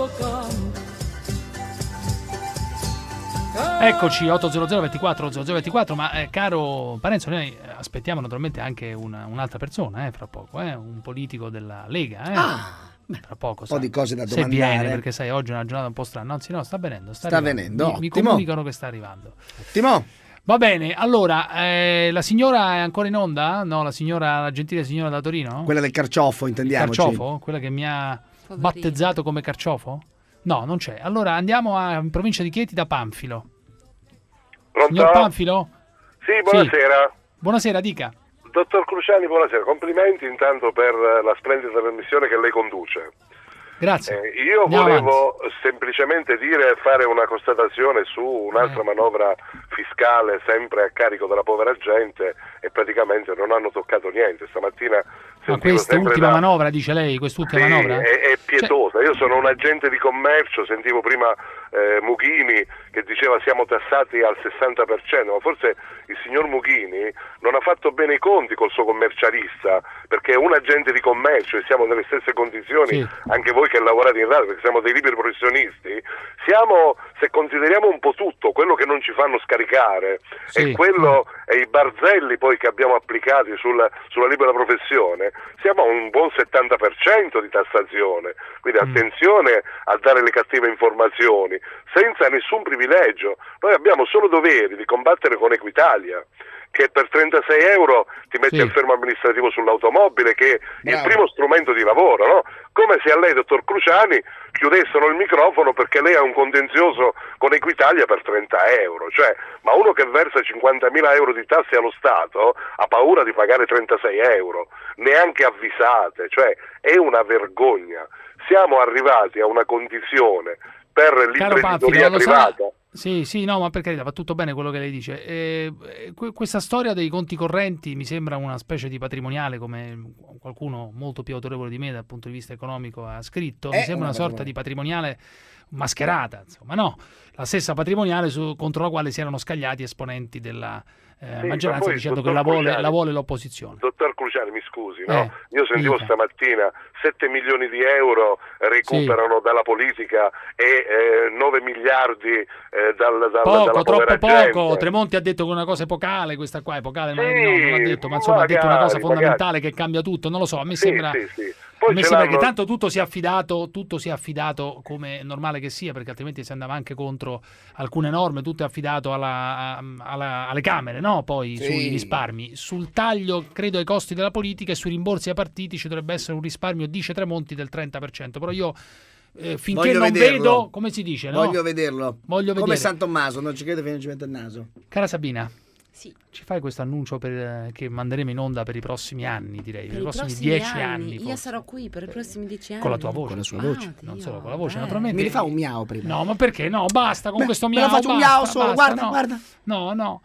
Eccoci, otto zero zero ventiquattro zero zero ventiquattro, ma eh, caro Parenzo, noi aspettiamo naturalmente anche una, un'altra persona, eh, fra poco, eh, un politico della Lega, eh. Ah, fra poco, un po' di cose da se domandare. viene, perché sai, oggi è una giornata un po' strana, anzi no, sta venendo, sta, Sta arrivando. venendo, mi, mi ottimo. comunicano che sta arrivando. Ottimo. Va bene, allora, eh, la signora è ancora in onda? No, la signora, la gentile signora da Torino? Quella del carciofo, intendiamoci. Carciofo? Quella che mi ha battezzato come carciofo? No, non c'è. Allora andiamo a, in provincia di Chieti da Panfilo. Pronto? Signor Panfilo? Sì, buonasera. Buonasera, dica. Dottor Cruciani, buonasera. Complimenti intanto per la splendida trasmissione che lei conduce. Grazie. Eh, io Andiamo volevo semplicemente dire, fare una constatazione su un'altra Eh. manovra fiscale sempre a carico della povera gente, e praticamente non hanno toccato niente. Stamattina Ma sentivo questa sempre ultima da... manovra, dice lei, quest'ultima Sì, manovra? è, è pietosa. Io sono un agente di commercio, sentivo prima eh, Mughini che diceva siamo tassati al sessanta per cento, ma forse il signor Mughini non ha fatto bene i conti col suo commercialista, perché è un agente di commercio e siamo nelle stesse condizioni, Sì. anche voi che lavorate in radio, perché siamo dei liberi professionisti, siamo, se consideriamo un po' tutto, quello che non ci fanno scaricare Sì. e quello e i barzelli poi che abbiamo applicati sul, sulla libera professione, siamo a un buon settanta per cento di tassazione, quindi Mm. attenzione a dare le cattive informazioni, senza nessun privilegio. Noi abbiamo solo doveri di combattere con Equitalia, che per trentasei euro ti mette Sì. il fermo amministrativo sull'automobile, che è il Bravo. primo strumento di lavoro, no? Come se a lei, dottor Cruciani, chiudessero il microfono perché lei ha un contenzioso con Equitalia per trenta euro. Cioè, ma uno che versa cinquantamila euro di tasse allo Stato ha paura di pagare trentasei euro, neanche avvisate, cioè è una vergogna. Siamo arrivati a una condizione per Caro l'imprenditoria Panfilo, lo sa- privata. Sì, sì, no, ma per carità, va tutto bene quello che lei dice. Eh, eh, que- questa storia dei conti correnti mi sembra una specie di patrimoniale, come qualcuno molto più autorevole di me dal punto di vista economico ha scritto. Mi È sembra una una sorta di patrimoniale mascherata, insomma, no? La stessa patrimoniale su- contro la quale si erano scagliati esponenti della eh, Sì, maggioranza ma poi, dicendo che dottor la vuole, Cruciani, la vuole l'opposizione. Dottor Cruciani, mi scusi, no? Eh, Io sentivo dica. stamattina sette milioni di euro recuperano dalla politica e eh, nove miliardi eh, dal, dal, Poco, dalla troppo povera poco. gente. Tremonti ha detto che una cosa epocale, questa qua epocale, Sì, magari no, non l'ha detto, ma insomma ha detto una cosa magari, fondamentale che cambia tutto. Non lo so, a me Sì, sembra, sì, sì. a Poi me ce sembra l'hanno- che tanto tutto sia affidato, tutto sia affidato come è normale che sia, perché altrimenti si andava anche contro alcune norme, tutto è affidato alla, alla- alle Camere, no? Poi Sì. sui risparmi. Sul taglio, credo, ai costi della politica e sui rimborsi ai partiti ci dovrebbe essere un risparmio, dice Tremonti, del trenta per cento. Però io eh, finché Voglio non vederlo. vedo, come si dice, no? Voglio vederlo. Voglio Come vedere. San Tommaso, non ci crede fino a ci mette il naso. Cara Sabina, Sì. ci fai questo annuncio per, eh, che manderemo in onda per i prossimi anni, direi, per, Per i i prossimi prossimi dieci anni, anni. io forse. sarò qui per i prossimi dieci anni. Con la tua voce, Con la sua Ah, voce. non Dio, solo con la voce, beh. naturalmente. Mi rifà un miau prima. No, ma perché? No, basta con Beh, questo me miau. la faccio un basta, miau solo, basta, guarda, no. guarda. No, no.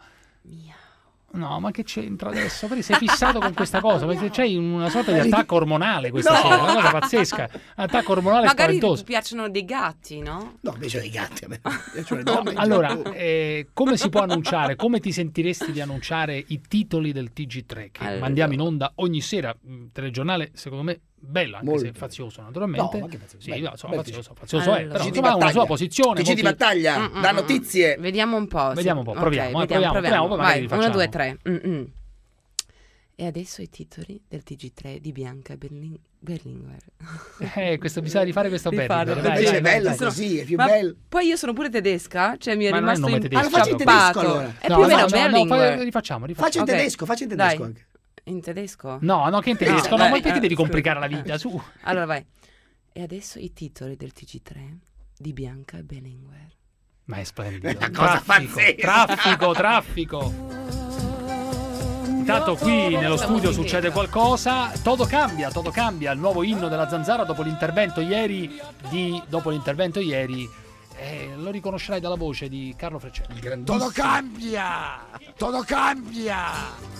No, ma che c'entra adesso? Perché sei fissato con questa cosa? Perché c'hai una sorta di attacco ormonale questa No. sera, una cosa pazzesca. Attacco ormonale Magari ti spaventoso. piacciono dei gatti, no? No, invece dei gatti a me. Piacciono le donne. Allora, eh, come si può annunciare? Come ti sentiresti di annunciare i titoli del T G tre che Allora. mandiamo in onda ogni sera? Il telegiornale, secondo me, bello, anche Molto. se fazioso naturalmente. No, ma che fazioso? Sì, Bello, no, insomma, bellissimo. fazioso, fazioso Allora. è, però T G di insomma, ha una battaglia. sua posizione. T G di molto- battaglia, Mm, da mm, notizie. Vediamo un po'. sì. Vediamo un po', Ok, proviamo, eh, vediamo, proviamo, proviamo, poi magari Vai, rifacciamo. uno, due, tre. Mm-mm. E adesso i titoli del T G tre di Bianca Berling- Berlinguer. Eh, questo bisogna rifare questo Rifarlo. Berlinguer, vai, Invece vai, è vai, bello vai. così, è più Ma bello. poi io sono pure tedesca, cioè mi è Ma non è rimasto nome in- tedesco. Allora faccia in acciappato. tedesco, allora. È No, più o no, meno no, no, Berlinguer. fai- rifacciamo, rifacciamo. Faccia in Ok. tedesco, faccia in tedesco Dai. anche. In tedesco? No, no, che in tedesco, no, dai, ma perché eh, devi scusa. complicare la vita, su. Allora vai. E adesso i titoli del T G tre di Bianca Berlinguer. Ma è splendido. Una cosa Traffico, pazzesca. traffico, traffico. Intanto qui nello studio succede qualcosa, Todo cambia, Todo cambia, il nuovo inno della Zanzara dopo l'intervento ieri di dopo l'intervento ieri eh, lo riconoscerai dalla voce di Carlo Frecciani. Todo cambia! Todo cambia!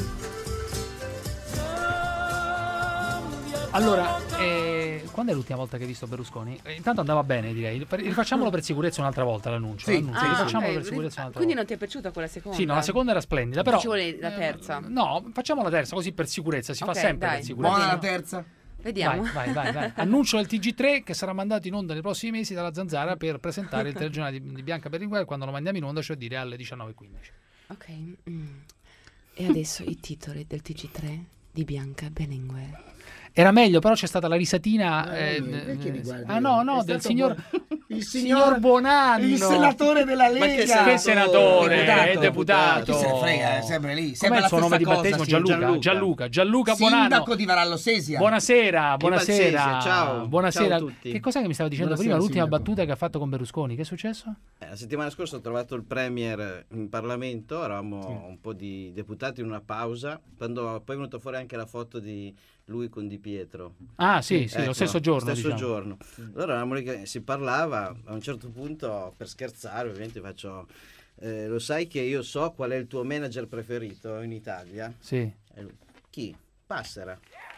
Allora, eh, quando è l'ultima volta che hai visto Berlusconi? Eh, intanto andava bene, direi. Per- Rifacciamolo per sicurezza un'altra volta l'annuncio. Sì, l'annuncio. sì, Rifacciamolo ok. per sicurezza un'altra Quindi volta. non ti è piaciuta quella seconda? Sì, no, la seconda era splendida, però Ci vuole la terza. no, facciamo la terza così per sicurezza, si Ok, fa sempre dai. per sicurezza. Buona la no? terza. Vediamo. Vai, vai, vai, vai. Annuncio del T G tre che sarà mandato in onda nei prossimi mesi dalla Zanzara per presentare il telegiornale di, di Bianca Berlinguer quando lo mandiamo in onda, cioè dire alle diciannove e quindici. Ok. mm. E adesso i titoli del T G tre di Bianca Berlinguer. Era meglio, però c'è stata la risatina. eh, perché mi guardi? ah, no, no, È del stato signor, buono. Il signor signor Buonanno. Il senatore della Lega. Ma che senatore? Che senatore? Deputato. È deputato. Chi se ne frega, è sempre lì. Com'è Sempre il la suo stessa nome di cosa, battesimo? sì. Gianluca. Gianluca. Gianluca Buonanno. Sindaco di Varallo Sesia. Buonasera, buonasera. Valsesia, ciao. Buonasera. Ciao a tutti. Che cos'è che mi stava dicendo Buonasera, prima? L'ultima sindaco. battuta che ha fatto con Berlusconi. Che è successo? Eh, la settimana scorsa ho trovato il Premier in Parlamento, eravamo un po' di deputati in una pausa, quando poi è venuta fuori anche la foto di lui con Di Pietro. Ah, sì, sì, lo stesso giorno, Stesso diciamo. giorno. Allora eravamo lì che si parlava, a un certo punto, per scherzare ovviamente faccio, eh, lo sai che io so qual è il tuo manager preferito in Italia? Sì. E lui, chi? Passera.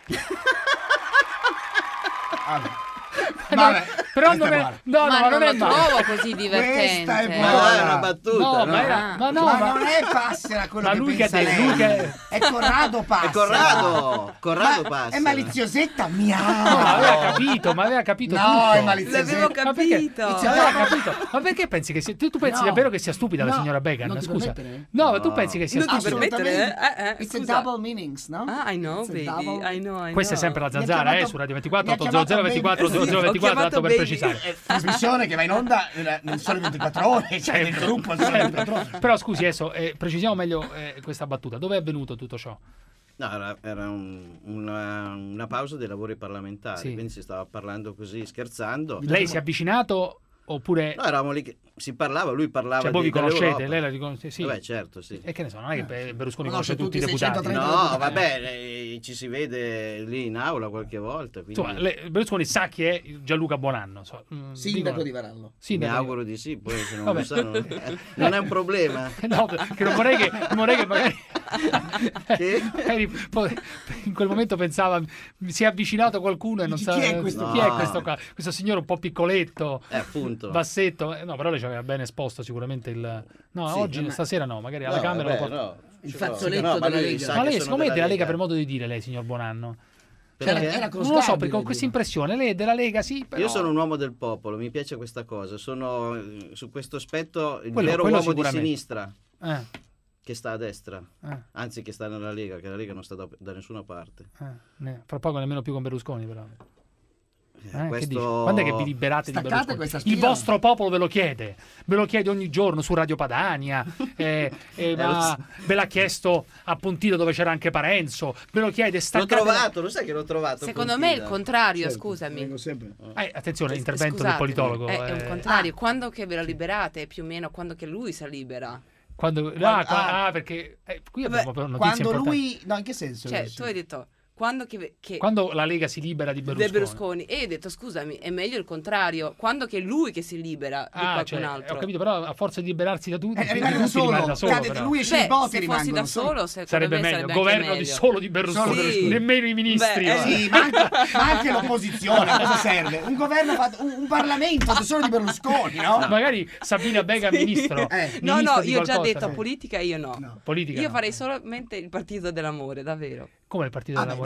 Vabbè, però questa non è è, buona. no, no, Ma ma non non è lo male. trovo così divertente. Questa è Ma buona. è una battuta, No, no? ma era, ma no, ma ma- non è Passera quello Ma che lui che pensa ha detto- lui lei. che- È Corrado Passera. È Corrado, Corrado Ma Passera. È maliziosetta, No, miau. aveva capito, ma aveva capito No, tutto. è maliziosetta. L'avevo Ma perché- capito. Aveva capito. Ma perché pensi che sia, tu, tu pensi No. davvero che sia stupida la No, signora Began? non ti Scusa. permettere? No, ma tu pensi che sia Non ti stupida? permettere? Eh, eh, It's a scusa. double meanings, no? Ah, I know, It's a baby. double- I know, I Questa è know. sempre la Mi ha Zanzara, chiamato- eh, su Radio ventiquattro, mi ha otto zero zero chiamato ventiquattro, baby. zero zero ventiquattro, Ho tanto per chiamato precisare. baby. Trasmissione che va in onda eh, nel sole ventiquattro ore, cioè nel gruppo al sole ventiquattro ore. Però scusi, adesso eh, precisiamo meglio eh, questa battuta. Dove è avvenuto tutto ciò? No, era, era un- una, una pausa dei lavori parlamentari, Sì. quindi si stava parlando così, scherzando. Lei si è avvicinato oppure... No, eravamo lì che si parlava, lui parlava Cioè, voi di, vi conoscete? dell'Europa. Lei la riconosce? Sì. Vabbè, certo, sì. E che ne so, non è che Be- Berlusconi Conosce conosce tutti i tutti i deputati. seicentotrenta No, vabbè, eh, ci si vede lì in aula qualche volta. Quindi Insomma, le- Berlusconi sa chi è Gianluca Buonanno. So, mm, Sindaco dicono- di Varallo. Sindaco mi di- auguro di sì, poi se non Vabbè. lo sa non, non è un problema. No, che non vorrei che, non vorrei che magari, Che? magari poi in quel momento pensava mi si è avvicinato qualcuno e non Dici, sa chi è questo? chi è No. questo qua? Questo signore un po' piccoletto, Eh, appunto. bassetto. Eh, No, però lei ci aveva ben esposto sicuramente il... No, Sì, oggi, ma- stasera no, magari alla No, Camera vabbè, lo porta... no. Il No, fazzoletto no, ma della lui Lega. sa Ma che lei, sono secondo me, è della della Lega per modo di dire, lei, signor Buonanno. Cioè, Perché? Era non lo so, perché constabile, con questa dico. impressione lei è della Lega, sì, però... Io sono un uomo del popolo, mi piace questa cosa, sono eh, su questo aspetto il Quello- vero quello uomo di sicuramente. sinistra Eh, che sta a destra, eh, anzi che sta nella Lega, che la Lega non sta da, da nessuna parte. eh, ne- fra poco nemmeno più con Berlusconi, però. Eh, che Questo- dici? Quando è che vi liberate Staccate di Berlusconi? questa Il spia. vostro popolo ve lo chiede, ve lo chiede ogni giorno su Radio Padania, eh, eh, lo ma so. ve l'ha chiesto a Pontida dove c'era anche Parenzo, ve lo chiede L'ho staccate la- trovato, lo sai che l'ho trovato? Secondo me è il Pontida? contrario, Certo, scusami. vengo sempre. Eh, attenzione, S- l'intervento del scusatemi, politologo. È, è un eh, contrario. Quando che ve lo liberate, più o meno quando che lui si libera. quando, ah, Quando- qua- ah. ah, perché eh, qui Vabbè, abbiamo però notizie quando importanti. lui... No, in che senso? Cioè, tu hai detto, quando che... che Quando la Lega si libera di De Berlusconi. Berlusconi. E hai detto, scusami, è meglio il contrario. Quando che è lui che si libera di Ah, qualcun cioè, altro. ho capito, però a forza di liberarsi da tutti, Eh, rimane di da tutti solo. rimane da solo, Cade- però. lui e Beh, Scelbotti se fossi rimangono da solo. solo, secondo Sarebbe me meglio, sarebbe anche governo di meglio. solo di Berlusconi, Sì. nemmeno i ministri. Beh, va. eh, Sì, ma anche, ma anche l'opposizione, a cosa serve? Un governo fatto, un, un Parlamento fatto solo di Berlusconi, no? Magari Sabina Bega ministro. Eh. No, ministro no, di io ho già qualcosa, detto no? politica io no. Politica Io no. farei solamente il partito dell'amore, davvero. Come il partito Vabbè, dell'amore?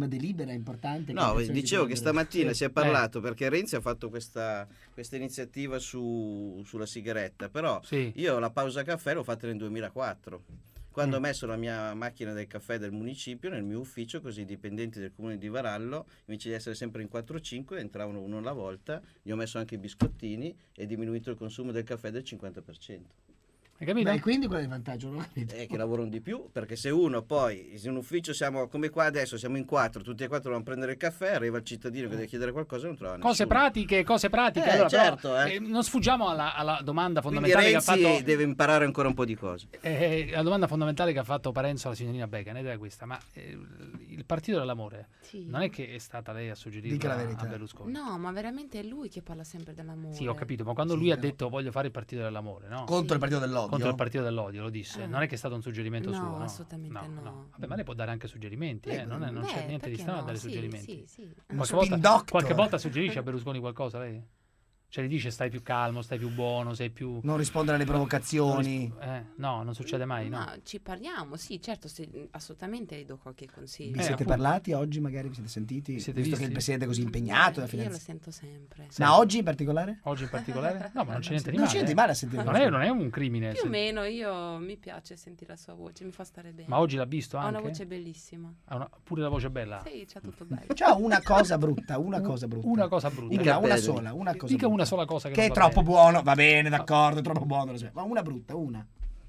prossima delibera importante. No, che dicevo che stamattina sì. si è parlato eh. perché Renzi ha fatto questa, questa iniziativa su, sulla sigaretta, però sì. io la pausa caffè l'ho fatta nel duemilaquattro. Quando mm. ho messo la mia macchina del caffè del municipio nel mio ufficio, così i dipendenti del comune di Varallo, invece di essere sempre in quattro cinque, entravano uno alla volta, gli ho messo anche i biscottini e diminuito il consumo del caffè del cinquanta per cento. Hai capito? Beh, quindi qual è il vantaggio? Non ho capito. È che lavorano di più, perché se uno poi in un ufficio siamo come qua adesso, siamo in quattro, tutti e quattro vanno a prendere il caffè, arriva il cittadino che deve chiedere qualcosa e non trova nessuno. Cose pratiche, cose pratiche. Eh, allora, certo, però, eh. eh, non sfuggiamo alla, alla domanda Quindi fondamentale Renzi che ha fatto. deve imparare ancora un po' di cose. Eh, la domanda fondamentale che ha fatto Parenzo alla signorina Becan ed è questa: ma eh, il partito dell'amore Sì. non è che è stata lei a suggerire Dica la a verità. Berlusconi? No, ma veramente è lui che parla sempre dell'amore. Sì, ho capito, ma quando Sì, lui ha no. detto voglio fare il partito dell'amore, no? Contro il partito dell'odio? Contro il partito dell'odio, lo disse. Eh. Non è che è stato un suggerimento No, suo, no? assolutamente no. Vabbè, ma lei può dare anche suggerimenti, eh? Non, è- non c'è Beh, niente di perché strano a no? dare Sì, suggerimenti. sì, sì. Uno Qualche volta, spin doctor. qualche volta suggerisce a Berlusconi qualcosa lei? Cioè gli dice stai più calmo, stai più buono, sei più... Non rispondere alle provocazioni. Non risp- eh, no, non succede mai, no? Ma ci parliamo, sì, certo, se- assolutamente le do qualche consiglio. Vi Eh, siete appunto. parlati oggi, magari vi siete sentiti? siete Visto visti? che il presidente è così impegnato. da Io finanzi- lo sento sempre. Ma oggi in particolare? Oggi in particolare? No, ma non c'è niente di Non male. c'è niente di male a sentire Non è, non è un crimine. Più se- o meno, io mi piace sentire la sua voce, mi fa stare bene. Ma oggi l'ha visto Ha anche? una voce bellissima. Ha una- pure la voce bella? Sì, c'ha tutto bello. C'ha una cosa brutta, una cosa brutta. Una cosa brutta. Una, una sola, una cosa Dica brutta. una sola cosa che, Che non è va troppo bene. buono, va bene, d'accordo, è troppo buono. lo so. Ma una brutta, una.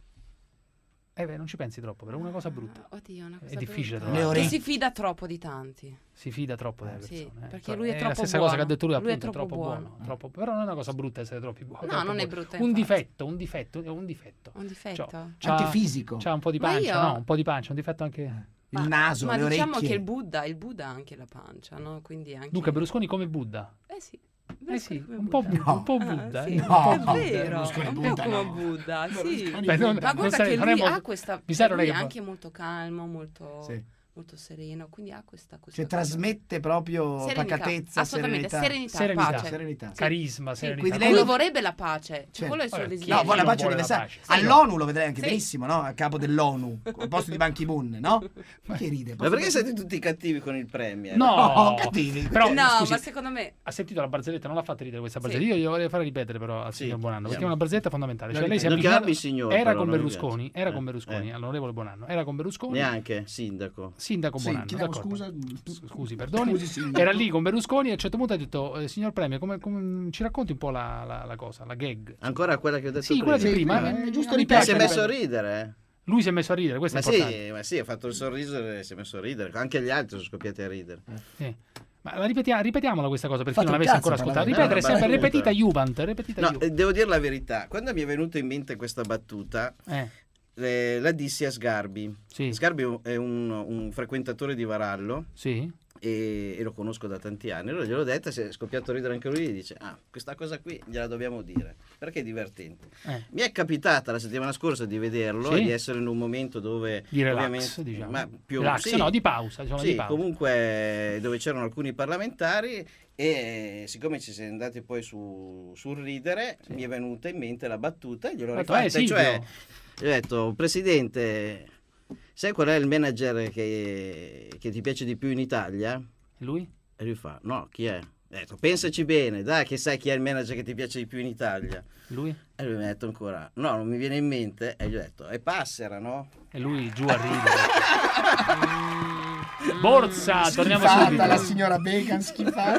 Eh beh, non ci pensi troppo, però una cosa brutta. Oddio, una cosa È difficile brutta. trovare. Che si fida troppo di tanti. Si fida troppo delle Sì, persone. eh. perché Cioè, lui è la troppo stessa buono. cosa che ha detto lui, Lui è appunto, è troppo troppo buono. buono. troppo- Però non è una cosa brutta essere troppi buoni. No, troppo non è buoni. brutta, Un infatti. difetto, un difetto, è un difetto. Un difetto? C'ha- Anche fisico. C'ha un po' di Ma pancia, io- no? Un po' di pancia, un difetto anche... Il naso, Ma le diciamo orecchie. che il Buddha, il Buddha ha anche la pancia, no? Quindi anche... Dunque Berlusconi come Buddha. Eh sì. Eh sì, un po' Buddha. Un po' Buddha. Ah, eh. sì, Un po' è Buddha. vero, Berlusconi un po' Buddha, come no. Buddha, sì. Beh, non- Ma non guarda sai- che non è lui molto- ha questa... mi sa non lui è è che- anche molto calmo, molto, Sì. molto sereno, quindi ha questa, questa Cioè cosa. trasmette proprio Serenità, pacatezza, assolutamente, serenità. serenità, pace. Serenità. Sì. Carisma, Sì, serenità. quindi Lui lei lo- vorrebbe la pace, cioè, Certo. quello è il suo Vabbè, desiderio. No, vuole la non pace vuole la universale. pace? Sì. All'ONU lo vedrei anche Sì. benissimo, no? A capo dell'ONU, al posto di Ban Ki-moon, no? Ma che ride? Ma perché siete tutti cattivi con il Premier? No, No, cattivi. Però, No, scusi, ma secondo me... ha sentito la barzelletta, non l'ha fatta ridere questa Sì. barzelletta. Io glielo vorrei fare ripetere però al Sì, signor Bonanno, perché è andiamo. una barzelletta fondamentale. Cioè, lei si è Non avvicinato- chiami signor, era però, con non mi Berlusconi, piace. era Eh, con Berlusconi, eh. all'onorevole Bonanno, era con Berlusconi. Neanche sindaco. Sindaco Sì, Bonanno, chiediamo d'accordo. scusa. S- Scusi, perdoni. Scusi, sindaco. Era lì con Berlusconi e a un certo punto ha detto eh, signor Premier, come, come- ci racconti un po' la, la- la cosa, la gag? Ancora quella che ho detto Sì, prima. quella di prima. prima, eh, è giusto mi ripetere. Si è piace. messo a ridere, eh. Lui si è messo a ridere, questo Ma è importante. sì, ma sì, ha fatto il sorriso e si è messo a ridere. Anche gli altri sono scoppiati a ridere. Sì. Ma la ripetia- ripetiamola questa cosa per chi Fate non un l'avesse cazzo ancora per ascoltata. la Ripetere verità. sempre, No, ripetita battuta. Juvent, ripetita No, Juvent. eh, devo dire la verità. Quando mi è venuta in mente questa battuta, Eh, eh, la dissi a Sgarbi. sì, Sgarbi è un, un frequentatore di Varallo sì. e, e lo conosco da tanti anni. Allora gliel'ho detta, si è scoppiato a ridere anche lui e dice: ah, questa cosa qui gliela dobbiamo dire perché è divertente. Eh. Mi è capitata la settimana scorsa di vederlo Sì. e di essere in un momento dove Di relax, ovviamente, diciamo. ma più Relax, sì, no, di pausa, diciamo, sì, di pausa. comunque dove c'erano alcuni parlamentari e siccome ci siamo andati poi su, sul ridere Sì. mi è venuta in mente la battuta e gliel'ho Ha detto, rifatta, eh, Silvio. cioè gli ho detto: Presidente, sai qual è il manager che, che ti piace di più in Italia? E lui? E lui fa: no, chi è? Ho detto: pensaci bene, dai che sai chi è il manager che ti piace di più in Italia. Lui? E lui mi ha detto ancora: no, non mi viene in mente. E gli ho detto: è Passera, no? E lui giù a ridere. Borsa, torniamo Schifata, subito. la signora Bacon schifata.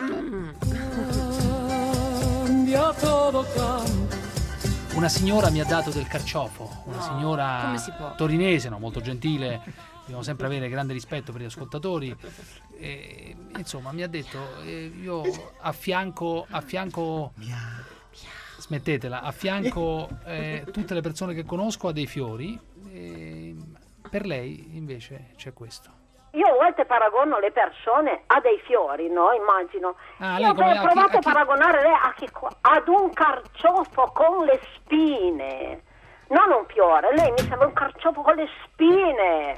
Cambia, todo cambia. Una signora mi ha dato del carciofo, una No, signora come si può? torinese, no, molto gentile, dobbiamo sempre avere grande rispetto per gli ascoltatori. E, insomma, mi ha detto, eh, io a fianco, a fianco, smettetela, a fianco eh, tutte le persone che conosco ha dei fiori, e per lei invece c'è questo. Io a volte paragono le persone a dei fiori, no? Immagino. Ah, Io lei come- ho a chi- provato a a, chi- paragonare lei a chi qua- ad un carciofo con le spine. Non un fiore, lei mi sembra un carciofo con le spine.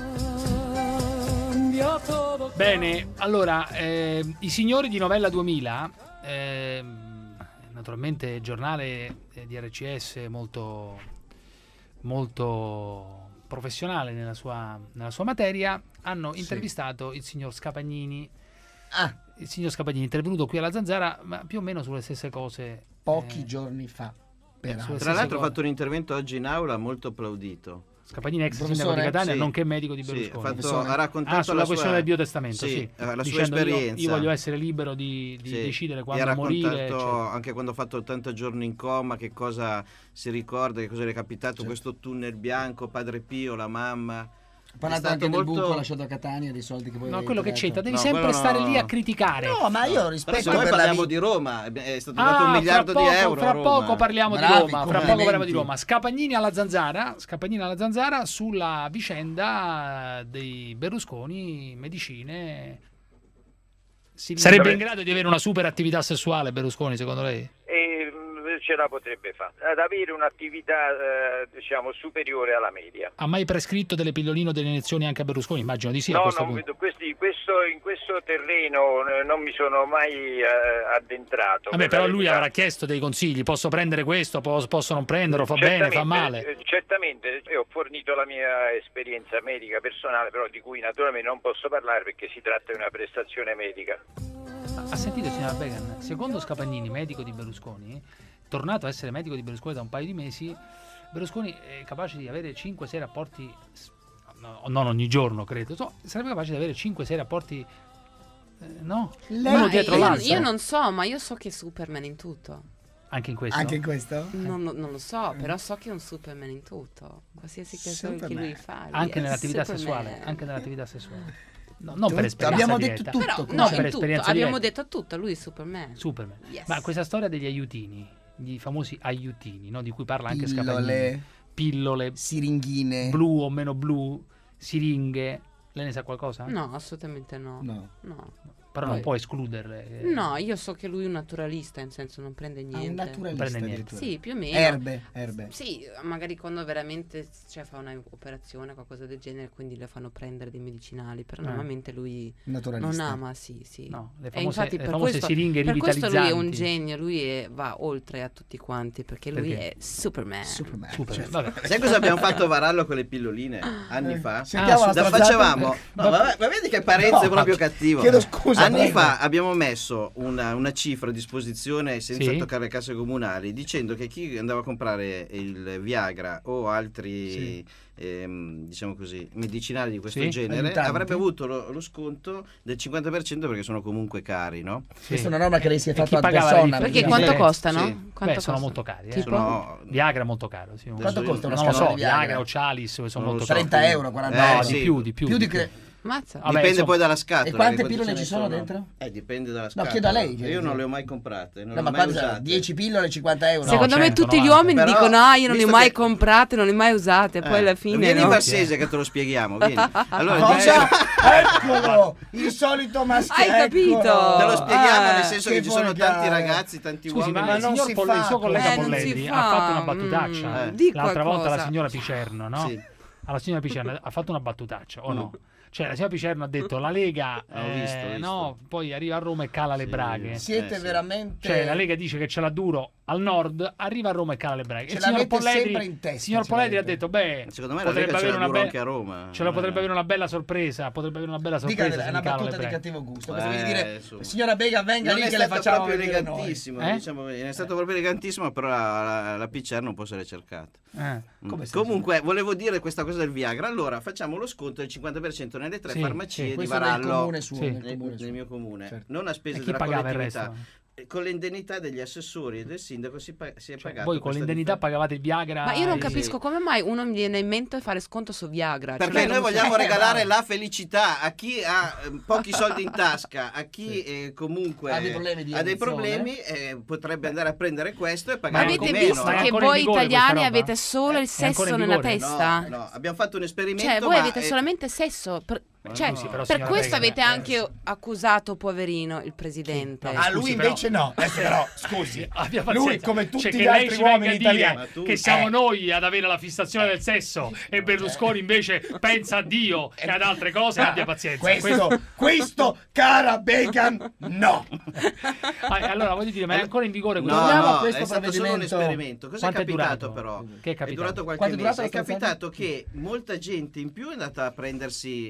Cambia, todo Bene, allora, eh, i signori di Novella duemila, ehm, naturalmente giornale eh, di R C S molto, molto professionale nella sua, nella sua materia, hanno Sì. intervistato il signor Scapagnini. Ah, Il signor Scapagnini è intervenuto qui alla Zanzara, ma più o meno sulle stesse cose. pochi eh, giorni fa. peraltro. sulle Tra stesse l'altro ho cose. fatto un intervento oggi in aula molto applaudito. Scapagnini, ex sindaco di Catania, sì, nonché medico di Berlusconi. Sì, fatto, ha raccontato ah, sulla la questione sua, del biotestamento, sì, sì, la sua esperienza. Io, io voglio essere libero di, di sì, decidere quando e ha morire. Raccontato anche quando ha fatto ottanta giorni in coma, che cosa si ricorda, che cosa gli è capitato, certo. questo tunnel bianco, Padre Pio, la mamma. Ha parlato anche molto... del buco lasciato a Catania, dei soldi che voi No, quello che c'entra, devi no, sempre stare no. lì a criticare. No, ma io rispetto. Però se noi parliamo di Roma, è stato ah, dato un miliardo poco, di euro. Fra Roma. poco parliamo Bravi, di Roma. Fra poco parliamo di complimenti. Roma. Scapagnini alla Zanzara, Scapagnini alla Zanzara sulla vicenda dei Berlusconi, medicine. Si sarebbe in grado di avere una super attività sessuale Berlusconi, secondo lei? E ce la potrebbe fare, ad avere un'attività eh, diciamo superiore alla media. Ha mai prescritto delle pilloline o delle iniezioni anche a Berlusconi? Immagino di sì. No, a questo non punto. vedo, questi, questo, in questo terreno eh, non mi sono mai eh, addentrato. Vabbè, però lui avrà chiesto dei consigli, posso prendere questo, posso, posso non prenderlo, fa bene, fa male. Eh, certamente, io ho fornito la mia esperienza medica personale, però di cui naturalmente non posso parlare perché si tratta di una prestazione medica. Ha sentito, signora Began? Secondo Scapagnini, medico di Berlusconi, tornato a essere medico di Berlusconi da un paio di mesi, Berlusconi è capace di avere cinque sei rapporti, no, non ogni giorno credo, so, sarebbe capace di avere cinque sei rapporti, eh, no? Lei, uno dietro io, l'altro. io non so, ma io so che è Superman in tutto. Anche in questo? Anche in questo? Non, non lo so, però so che è un Superman in tutto. Qualsiasi cosa che lui fa. Lui anche nell'attività Superman. sessuale, anche nell'attività sessuale. No, non Tutto, per esperienza abbiamo diretta. detto tutto, Però, no, per in esperienza tutto. Abbiamo diretta. detto tutto, lui è Superman. Superman. Yes. Ma questa storia degli aiutini, gli famosi aiutini, no? Di cui parla anche Pillole, Scapagnini. Pillole, siringhine, blu o meno blu, siringhe. Lei ne sa qualcosa? No, assolutamente no. No. no. Però Poi, non può escluderle. No, io so che lui è un naturalista, nel senso non prende niente. Ah, un naturalista, prende niente. Sì, più o meno. Erbe, erbe. Sì, magari quando veramente cioè, fa un'operazione o qualcosa del genere, quindi le fanno prendere dei medicinali, però Eh. normalmente lui Naturalista. non ama, sì, sì. No, le e famose, infatti le per, famose questo, siringhe per questo lui è un rivitalizzanti. genio, lui è, va oltre a tutti quanti, perché lui Perché? è Superman. Superman. Super, certo. vabbè. Sai cosa abbiamo fatto Varallo con le pilloline anni fa? Sentiamo Ah, la la stronzata. facevamo. No, ma, ma vedi che Parenzo No, è proprio cattivo. chiedo scusa, Anni prego. fa abbiamo messo una, una cifra a disposizione senza Sì. toccare le casse comunali, dicendo che chi andava a comprare il Viagra o altri Sì. ehm, diciamo così medicinali di questo Sì, genere aiutanti. avrebbe avuto lo, lo sconto del cinquanta per cento perché sono comunque cari, no? Questa è una norma che lei si è E chi fatta ad pagava le persona. Perché differenze? quanto Sì. costano? Sì. Quanto Beh, costano? sono molto cari. Eh. Tipo? Sono- Viagra è molto caro. Sì. Quanto Adesso costa una Non lo scatola so, di Viagra? Viagra o Cialis sono Non lo molto so. cari. trenta euro, quaranta Eh, euro. sì. Di più, di più. Più di più. che... Mazza. Vabbè, Dipende insomma- poi dalla scatola. E quante che pillole ce ne ci sono dentro? Eh, dipende dalla No, scatola. chiedo a lei, Io chiedo. non le ho mai comprate, non No, le ho ma mai guarda, usate. dieci pillole, cinquanta euro. Secondo me cento, tutti gli novanta. uomini Però, dicono ah io non le ho visto mai che- comprate, non le ho mai usate, poi Eh, alla fine vieni no. in Varsese che te lo spieghiamo, vieni. Allora, Cosa? diciamo- Eccolo, il solito maschio. Hai capito? te lo spieghiamo Ah, nel senso che, che ci sono volgare. tanti ragazzi, tanti Scusi, uomini. ma il, non signor si Polle- il fa suo collega così. Eh, non Polledri si ha fa. fatto una battutaccia Mm, Eh. di l'altra volta qualcosa. alla signora Picerno, no? Sì. Alla signora Picerno ha fatto una battutaccia, o no? Cioè la signora Picerno ha detto la Lega Ho eh, visto, ho visto. no, poi arriva a Roma e cala le Sì. braghe. Siete Eh, sì. veramente... Cioè la Lega dice che ce l'ha duro al nord, arriva a Roma e cala le braghe. Ce il signor l'avete sempre Polledri, in testa, signor ce Polledri ha l'avete. detto beh, Secondo me la potrebbe Lega ce avere l'ha una duro be- anche a Roma. ce la Eh. potrebbe avere una bella sorpresa, potrebbe avere una bella Dica sorpresa. è se una mi cala le battuta di braghe. cattivo gusto. Cosa Eh, vuol dire? insomma. Signora Bega, venga Non lì è che le stato facciamo proprio vedere noi. elegantissimo, Eh? diciamo, è stato proprio elegantissimo, però la, la, la P C R non può essere cercata. Eh. Come si Comunque, volevo dire questa cosa del Viagra. Allora, facciamo lo sconto del cinquanta per cento nelle tre Sì, farmacie sì. di Questo nel Varallo, comune suo, Sì. nel nel, comune nel suo. mio comune, Certo. non a E spese chi della pagava il collettività. resto? Eh, Con le indennità degli assessori e del sindaco si, pa- si è Cioè, pagato voi con questa l'indennità differenza. pagavate il Viagra. Ma io non e- capisco come mai uno mi viene in mente fare sconto su Viagra. Perché Cioè, noi non so- vogliamo Eh, regalare bravo. la felicità a chi ha eh, pochi soldi in tasca, a chi eh, comunque Ha dei problemi di ha dei eruzione. problemi eh, potrebbe andare a prendere questo e Ma pagare avete meno. visto Ma è che ancora in voi vigore questa italiani roba? avete solo il È ancora sesso in nella vigore? testa? No, no, abbiamo fatto un esperimento. Cioè, voi ma avete è- solamente sesso. Per, cioè, scusi, però, per signora questo Bega, avete eh, anche accusato, poverino, il presidente. Sì. A lui Scusi, però- invece no. Adesso però, scusi. Abbia Lui, pazienza. come tutti Cioè, gli che lei altri ci venga uomini a dire italiani. Ma tu- che siamo Eh. noi ad avere la fissazione del sesso e Berlusconi invece pensa a Dio e ad altre cose, abbia pazienza. Questo, questo, cara Bacon, no. Ah, allora voglio dire, ma è ancora in vigore questo? No, Torniamo a no, questo è stato solo un provvedimento. esperimento. Cosa è Quanto è capitato durato? però? Che è capitato? È durato qualche Quanto è mese. durata È la stanza? capitato che molta gente in più è andata a prendersi eh,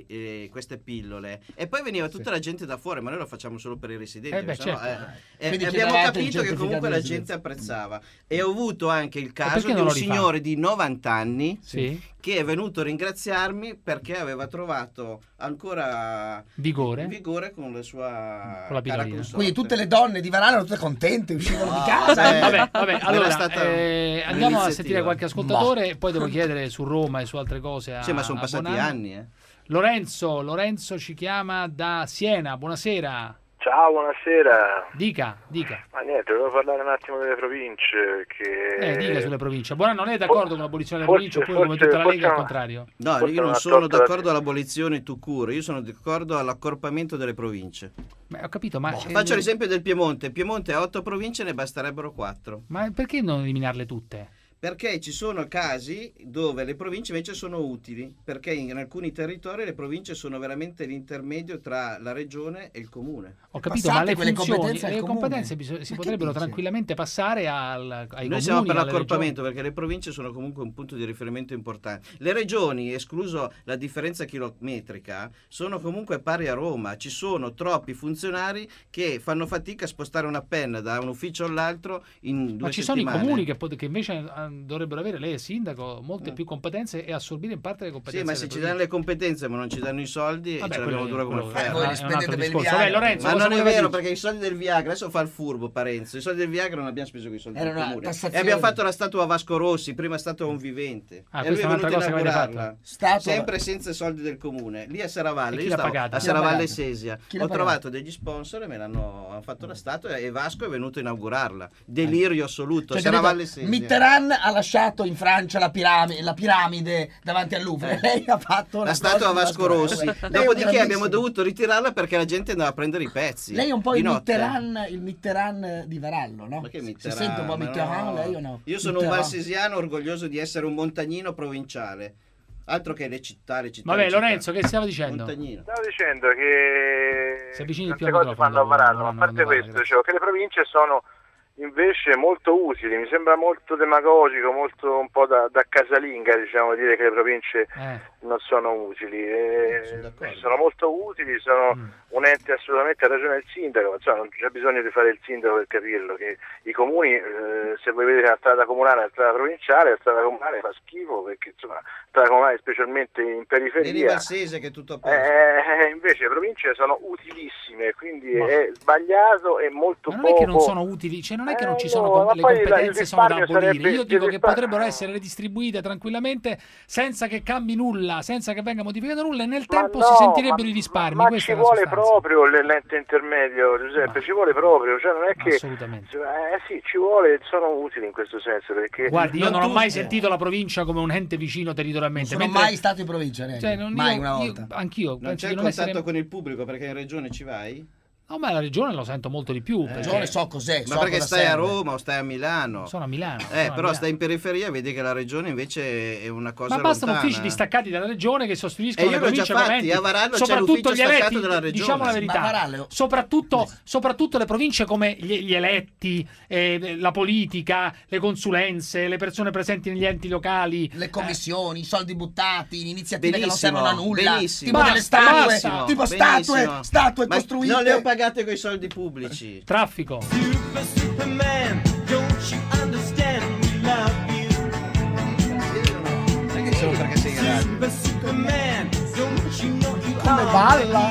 queste, queste pillole e poi veniva tutta sì. la gente da fuori, ma noi lo facciamo solo per i residenti. Eh beh, sennò, certo. eh, e abbiamo capito che comunque la gente apprezzava. E ho avuto anche il caso di un signore di novanta anni sì. che è venuto a ringraziarmi perché aveva trovato ancora vigore, vigore con la sua con la cara consorte. Quindi tutte le donne di Varano erano tutte contente, uscivano no, di casa. Vabbè, vabbè, vabbè. Allora eh, andiamo a sentire qualche ascoltatore e poi devo chiedere su Roma e su altre cose. A, sì, ma sono passati Bonanno. anni. Eh. Lorenzo, Lorenzo ci chiama da Siena. Buonasera. Ciao, buonasera. Dica, dica. Ma niente, volevo parlare un attimo delle province. Che... Eh, dica sulle province. Buona, non è d'accordo con l'abolizione delle province oppure forse, come tutta la Lega no. al contrario? No, forse io non sono d'accordo all'abolizione tout court, io sono d'accordo all'accorpamento delle province. Ma ho capito, ma... Boh, faccio l'esempio del Piemonte. Piemonte ha otto province, ne basterebbero quattro. Ma perché non eliminarle tutte? Perché ci sono casi dove le province invece sono utili, perché in alcuni territori le province sono veramente l'intermedio tra la regione e il comune. Ho capito, ma le funzioni, le competenze bisog- si ma potrebbero tranquillamente passare al, ai Noi comuni. Noi siamo per l'accorpamento perché le province sono comunque un punto di riferimento importante. Le regioni, escluso la differenza chilometrica, sono comunque pari a Roma. Ci sono troppi funzionari che fanno fatica a spostare una penna da un ufficio all'altro in due ma ci settimane. sono i comuni che, pot- che invece dovrebbero avere, lei è sindaco, molte mm. più competenze e assorbire in parte le competenze. Sì, ma se ci danno le competenze ma non ci danno i soldi, vabbè, ce l'abbiamo dura come il ferro. Voi li spendete per il Viagra. Lorenzo, ma non è vero, perché i soldi del Viagra, adesso fa il furbo Parenzo, i soldi del Viagra non abbiamo speso con i soldi Era del una comune. tassazione. E abbiamo fatto la statua a Vasco Rossi, prima è stato un vivente. Ah, e lui è venuto a inaugurarla. Statua... Sempre senza i soldi del comune. Lì a Serravalle, io stavo pagata? a Serravalle Sesia. Ho trovato degli sponsor e me l'hanno hanno fatto la statua e Vasco è venuto a inaugurarla. Delirio assoluto. Cioè, Serravalle Sesia. Mitterrand ha lasciato in Francia la piramide, la piramide davanti al Louvre. Eh. Lei ha fatto la statua a Vasco Rossi. Dopodiché abbiamo dovuto ritirarla perché la gente andava a prendere i pezzi. Lei è un po' il Mitterrand, il Mitterrand di Varallo, no? Ma che Mitterrand? Si sente un po' Mitterrand, no. lei o no? Io sono Mitterrand. un valsesiano orgoglioso di essere un montagnino provinciale. Altro che le città, le città. Vabbè, le Lorenzo, città. che stava dicendo? Montagnino. Stavo dicendo che si avvicini tante più al cose fanno a Varano, ma a parte questo, dicevo che le province sono invece molto utili, mi sembra molto demagogico, molto un po' da, da casalinga, diciamo, dire che le province eh. non sono utili. E sono molto utili, sono mm. un ente assolutamente, ha ragione il sindaco, insomma, non c'è bisogno di fare il sindaco per capirlo, che i comuni, eh, se voi vedete la strada comunale e la strada provinciale, la strada comunale fa schifo perché insomma la strada comunale specialmente in periferia. Vedi Valsese che è tutto a posto. Eh, invece le province sono utilissime, quindi ma. è sbagliato e molto ma non poco. è che non sono utili, cioè non è che non ci sono no, com- le competenze sono da abolire. sarebbe, Io dico che risparmio. potrebbero essere redistribuite tranquillamente senza che cambi nulla, senza che venga modificato nulla e nel tempo no, si sentirebbero ma, i risparmi. Ma Questa ci è la vuole sostanza. proprio l'ente intermedio, Giuseppe, ma. ci vuole proprio, cioè non è che assolutamente. Eh sì, ci vuole, sono utili in questo senso perché guardi, io non, non ho mai tutte. sentito la provincia come un ente vicino territorialmente. Non sono mentre... mai stato in provincia, cioè, non, mai io, una volta. Io, anch'io non c'è il non contatto essere... con il pubblico perché in regione ci vai? No, ma la regione lo sento molto di più. La regione so cos'è. Ma so perché cosa stai serve. a Roma o stai a Milano? Sono a Milano. Eh, sono però Milano. stai in periferia e vedi che la regione invece è una cosa ma bastano lontana. uffici distaccati dalla regione che sostituiscono e le province fatti, a Varallo soprattutto c'è gli eletti, staccato della regione. diciamo la verità, Varallo... soprattutto, soprattutto le province come gli, gli eletti, eh, la politica, le consulenze, le persone presenti negli enti locali, le commissioni, eh. i soldi buttati, iniziative benissimo, che non servono a nulla, benissimo. tipo basta, delle statue, basta, tipo benissimo. statue, statue ma costruite. non le ho pagate con i soldi pubblici. Traffico. Super Superman, don't you understand we love you? Non è che solo perché sei grande. Super Superman, don't you know you Come are balla?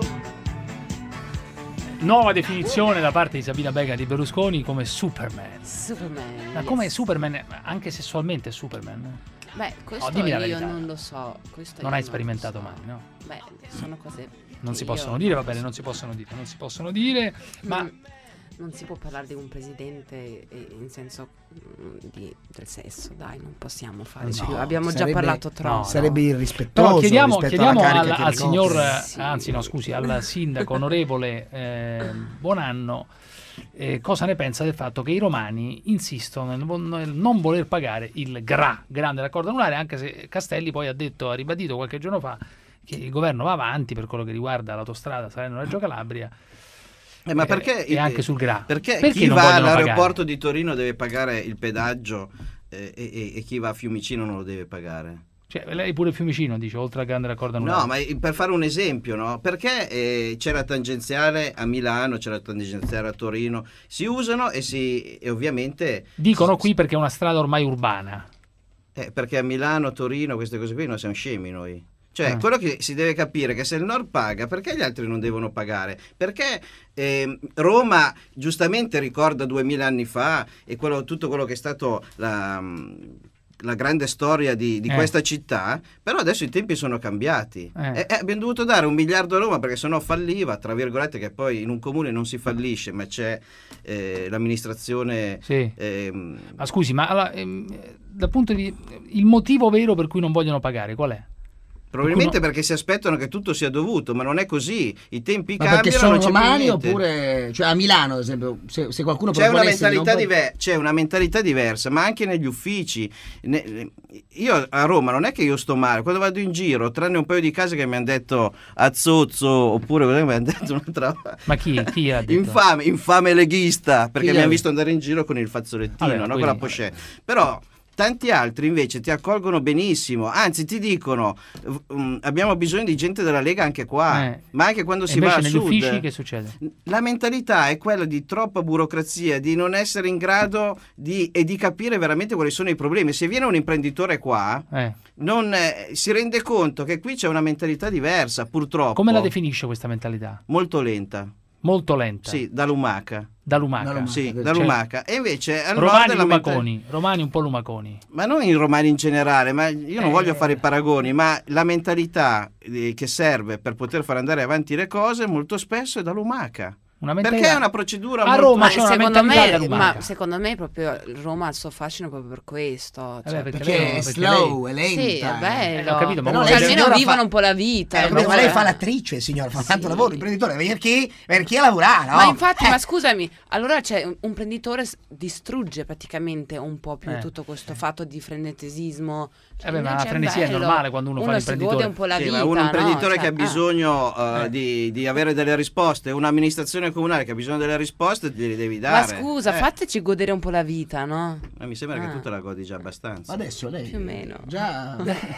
Nuova definizione da parte di Sabina Bega di Berlusconi come Superman. Superman. Ma yes. come Superman, anche sessualmente è Superman? Beh, questo no, io verità. non lo so. Questo non io hai non sperimentato so. mai, no? Beh, sono cose non si io possono dire, va non bene, so. non si possono dire, non si possono dire, ma mm. non si può parlare di un presidente in senso di, del sesso, dai, non possiamo fare no, più. Abbiamo sarebbe, già parlato troppo. no, sarebbe no. irrispettoso. Però chiediamo, chiediamo al, al che signor, sì. anzi no scusi, al sindaco onorevole eh, Buonanno eh, cosa ne pensa del fatto che i romani insistono nel, nel non voler pagare il G R A, grande raccordo anulare, anche se Castelli poi ha detto, ha ribadito qualche giorno fa che il governo va avanti per quello che riguarda l'autostrada Salerno-Reggio Calabria. Eh, ma perché e anche sul G R A? Perché, perché chi non va vogliono all'aeroporto pagare? di Torino deve pagare il pedaggio eh, e, e chi va a Fiumicino non lo deve pagare? Cioè, lei pure Fiumicino dice, oltre al grande raccordo anulare. No, ma per fare un esempio, no? Perché eh, c'è la tangenziale a Milano, c'è la tangenziale a Torino, si usano e si e ovviamente... Dicono si, qui perché è una strada ormai urbana. Eh, perché a Milano, Torino, queste cose qui non siamo scemi noi. Cioè, Ah. quello che si deve capire è che se il Nord paga, perché gli altri non devono pagare? Perché eh, Roma giustamente ricorda duemila anni fa e quello, tutto quello che è stato la, la grande storia di, di Eh. questa città, però adesso i tempi sono cambiati. Eh. E, e abbiamo dovuto dare un miliardo a Roma perché sennò falliva, tra virgolette, che poi in un comune non si fallisce, ma c'è eh, l'amministrazione... Sì. ehm, Ma scusi, ma allora, ehm, dal punto di il motivo vero per cui non vogliono pagare qual è? Probabilmente Qualcuno- perché si aspettano che tutto sia dovuto, ma non è così. I tempi Ma cambiano. perché sono non c'è più romani niente. oppure, cioè a Milano ad esempio, se, se qualcuno C'è una, proponesse di non mentalità pag- diver- c'è una mentalità diversa, ma anche negli uffici. Ne- io a Roma non è che io sto male, quando vado in giro, tranne un paio di case che mi hanno detto Azzozzo, oppure cosa che mi hanno detto un'altra. Ma chi, chi ha detto? Infame, infame leghista, perché Chi mi hanno l'ha- visto andare in giro con il fazzolettino, Vabbè, no? quindi- Con la pochette. Però tanti altri invece ti accolgono benissimo, anzi ti dicono um, abbiamo bisogno di gente della Lega anche qua, Eh. ma anche quando E si va invece a negli sud. uffici che succede? La mentalità è quella di troppa burocrazia, di non essere in grado di, e di capire veramente quali sono i problemi. Se viene un imprenditore qua, Eh. non eh, si rende conto che qui c'è una mentalità diversa, purtroppo. Come la definisce questa mentalità? Molto lenta. Molto lenta. Sì, da lumaca. Da lumaca. Sì, Cioè, da lumaca. E invece al Romani nord la menta- lumaconi, romani un po' lumaconi. Ma non i romani in generale, ma io non Eh. voglio fare i paragoni, ma la mentalità eh, che serve per poter far andare avanti le cose molto spesso è da lumaca. Una Perché mentalità- è una procedura a molto... Roma Ma c'è una secondo, mentalità da me, lumaca. ma secondo me proprio Roma ha il suo fascino proprio per questo. Eh Cioè, beh, perché perché lei- è perché slow, lei- è lenta. Sì, è bello. Eh, ho capito, ma Però uno- lei Cioè, almeno signora vivono fa- un po' la vita. Eh, no? ma lei Cioè- fa l'attrice, signora, fa tanto Sì. lavoro, imprenditore, perché, perché lavora, no? Ma infatti, Eh. ma scusami, allora c'è un, un imprenditore s- distrugge praticamente un po' più Eh. tutto questo fatto di frenetesismo. Cioè, Eh beh, ma la invece frenesia è bello. normale quando uno fa si l'imprenditore. gode un po' la Sì, vita, ma un imprenditore no? che ha Cioè, ah. bisogno eh, di, di avere delle risposte, un'amministrazione comunale che ha bisogno delle risposte, gliele devi Ma dare. scusa, Eh, fateci godere un po' la vita, no? ma mi sembra Ah. che tu te la godi già abbastanza. Adesso lei Più o meno. già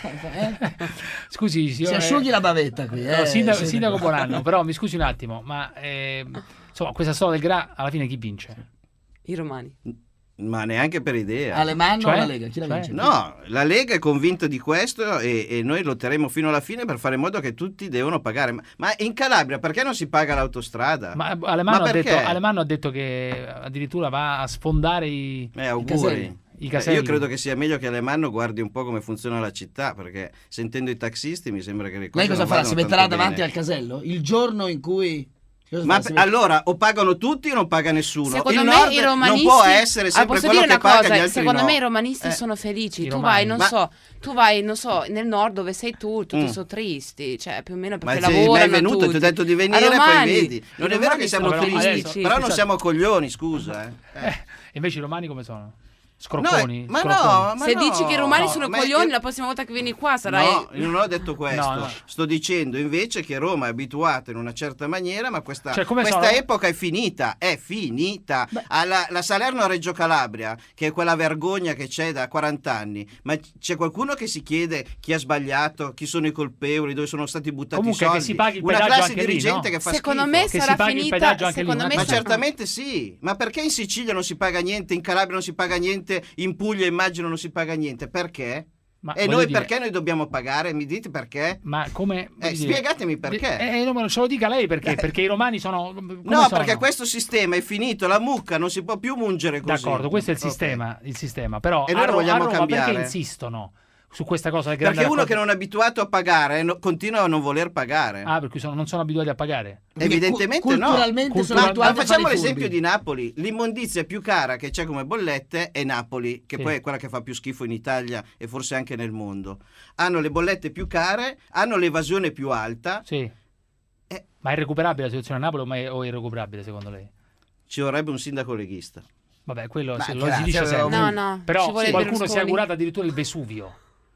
eh? Scusi, si signore- asciughi la bavetta qui, No, eh, sindaco, sì. sindaco Buonanno, però mi scusi un attimo, ma eh, insomma, questa storia del Gra alla fine chi vince? I romani. Ma neanche per idea. Alemanno Cioè? o la Lega? Chi la Cioè? vince? No, la Lega è convinta di questo e, e noi lotteremo fino alla fine per fare in modo che tutti devono pagare. Ma, ma in Calabria perché non si paga l'autostrada? Ma Alemanno, Ma ha perché? detto, Alemanno ha detto che addirittura va a sfondare i, Eh, i auguri. caselli. I Eh, caselli. Io credo che sia meglio che Alemanno guardi un po' come funziona la città, perché sentendo i taxisti mi sembra che le cose Lei cosa non farà? vadano Si metterà tanto davanti bene. al casello? Il giorno in cui... cosa Ma farà? Si pe- met- allora o pagano tutti o non paga nessuno. Secondo il me Nord i romanisti non può essere Ah, sempre posso quello dire che una paga, cosa, gli altri secondo no. me i romanisti Eh. sono felici. I Tu romani. vai, non Ma- so, tu vai, non so, nel nord dove sei tu, tutti Mm. sono tristi, cioè più o meno Ma perché sei lavorano mai venuto, tutti. ti ho detto di A venire, Romani, poi vedi. i Non è vero romani che siamo sono Però tristi, adesso- però non scusate. siamo coglioni, scusa. Eh. Eh, invece i romani come sono? No, Scrocconi? ma Scrocconi. no, ma Se no, dici che i romani no, sono ma coglioni, io- la prossima volta che vieni qua sarai... No, io non ho detto questo. No, no. Sto dicendo invece che Roma è abituata in una certa maniera, ma questa, Cioè, come questa sono? epoca è finita. È finita. Alla, la Salerno a Reggio Calabria, che è quella vergogna che c'è da quaranta anni. Ma c'è qualcuno che si chiede chi ha sbagliato, chi sono i colpevoli, dove sono stati buttati Comunque i soldi. che si paghi il una pedaggio classe anche lì, dirigente no? che fa Secondo schifo. me Che si sarà paghi il finita, pedaggio anche lì, secondo una me Ma cosa- sarà- certamente sì, ma perché in Sicilia non si paga niente, in Calabria non si paga niente, in Puglia immagino non si paga niente, perché? Ma E voglio noi dire- perché noi dobbiamo pagare? Mi dite perché? Ma come... Eh, voglio dire- spiegatemi perché. Eh, eh, no, ma ce lo dica lei perché, perché i romani sono... come No, sono? perché questo sistema è finito, la mucca non si può più mungere così. D'accordo, questo è il Ok. sistema, il sistema. Però E noi a, lo Ro- vogliamo a Roma cambiare? perché insistono su questa cosa del grande Perché uno raccolto- che non è abituato a pagare no- continua a non voler pagare. Ah, perché sono- non sono abituati a pagare. Evidentemente Cu- culturalmente no. sono Ma, abituati ma a facciamo fare i l'esempio furbi. di Napoli. L'immondizia più cara che c'è come bollette è Napoli, che Sì. poi è quella che fa più schifo in Italia e forse anche nel mondo. Hanno le bollette più care, hanno l'evasione più alta. Sì. Eh. Ma è recuperabile la situazione a Napoli o ma è- o è irrecuperabile secondo lei? Ci vorrebbe un sindaco leghista. Vabbè, quello Ma se- lo grazie, si dice avevo- sempre. No, no, ci Però vuole qualcuno si è Berlusconi. augurato addirittura il Vesuvio.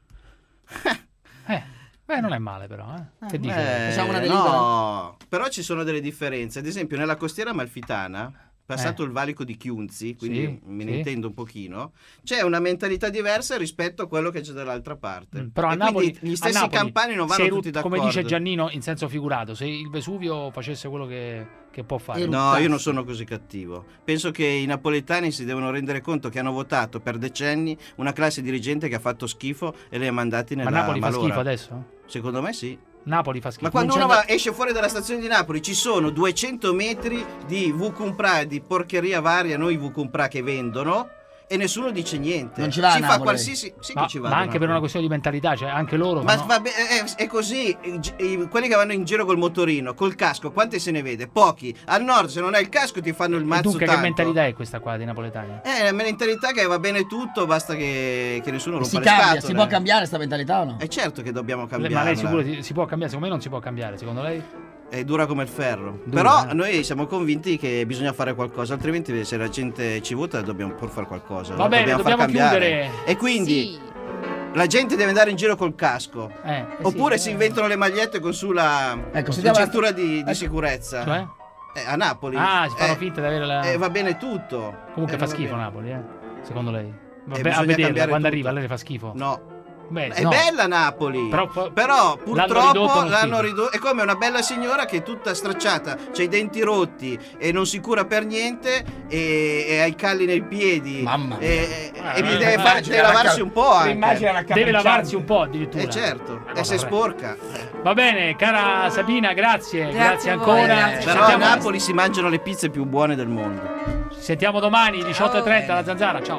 eh, beh, non è male però, eh. Che dice? Eh, Facciamo una delibera? no, però ci sono delle differenze. Ad esempio, nella costiera amalfitana passato Eh. il valico di Chiunzi, quindi Sì, me ne sì. intendo un pochino, c'è una mentalità diversa rispetto a quello che c'è dall'altra parte. Però a E Napoli, quindi gli stessi a Napoli, campani non se vanno eru- tutti d'accordo. come dice Giannino, in senso figurato, se il Vesuvio facesse quello che, che può fare. No, io non sono così cattivo. Penso che i napoletani si devono rendere conto che hanno votato per decenni una classe dirigente che ha fatto schifo e li ha mandati nella Ma Napoli fa malora. schifo adesso? Secondo me sì. Napoli fa schifo. Ma quando Non uno c'è- va- esce fuori dalla stazione di Napoli ci sono duecento metri di Vucumpra, di porcheria varia, noi Vucumpra che vendono, e nessuno dice niente. Non ci va a si fa Napoli. qualsiasi sì Ma, che ci va ma a anche per Napoli. una questione di mentalità, cioè anche loro Ma fanno- va be- è, è così, i- i- quelli che vanno in giro col motorino, col casco, quanti se ne vede? Pochi. Al nord se non hai il casco ti fanno il E mazzo dunque tanto. che mentalità è questa qua dei napoletani? È una mentalità che va bene tutto, basta che, che nessuno rompa Si le cambia, scatole. si può cambiare sta mentalità o no? È certo che dobbiamo Ma cambiare. lei sicuro si, si può cambiare? Secondo me non si può cambiare, secondo lei? È dura come il ferro. Dura, Però eh. noi siamo convinti che bisogna fare qualcosa, altrimenti se la gente ci vota dobbiamo pur fare qualcosa. Va lo bene, far dobbiamo cambiare. chiudere. E quindi la gente deve andare in giro col casco. Eh, eh Oppure sì, si eh. inventano le magliette con su la, Ecco, la sentiamo- cintura di, di sicurezza. Cioè? Eh, a Napoli. Ah, si fanno Eh, finta di avere la... eh, va bene tutto. Comunque Eh, fa va schifo bene. Napoli, eh? Secondo lei? Vabbè, bisogna a vederla, cambiare quando tutto. arriva, a lei le fa schifo? No. Beh, È no. bella Napoli, Però, però, l'hanno ridotto purtroppo uno l'hanno schifo. ridotto. È come una bella signora che è tutta stracciata, c'ha i denti rotti e non si cura per niente e, e ha i calli nei piedi. Mamma mia. E, e- Ah, e mi eh, deve, fare, deve lavarsi un po' anche. Deve lavarsi un po' addirittura. Eh certo, Eh, e se vabbè. sporca. Va bene, cara Sabina, grazie, grazie, Grazie a voi, ancora. grazie. Ci Però a sentiamo, Napoli si mangiano le pizze più buone del mondo. ci sentiamo domani, diciotto e trenta, alla Zanzara, ciao.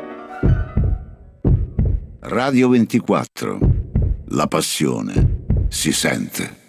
Radio ventiquattro. La passione si sente.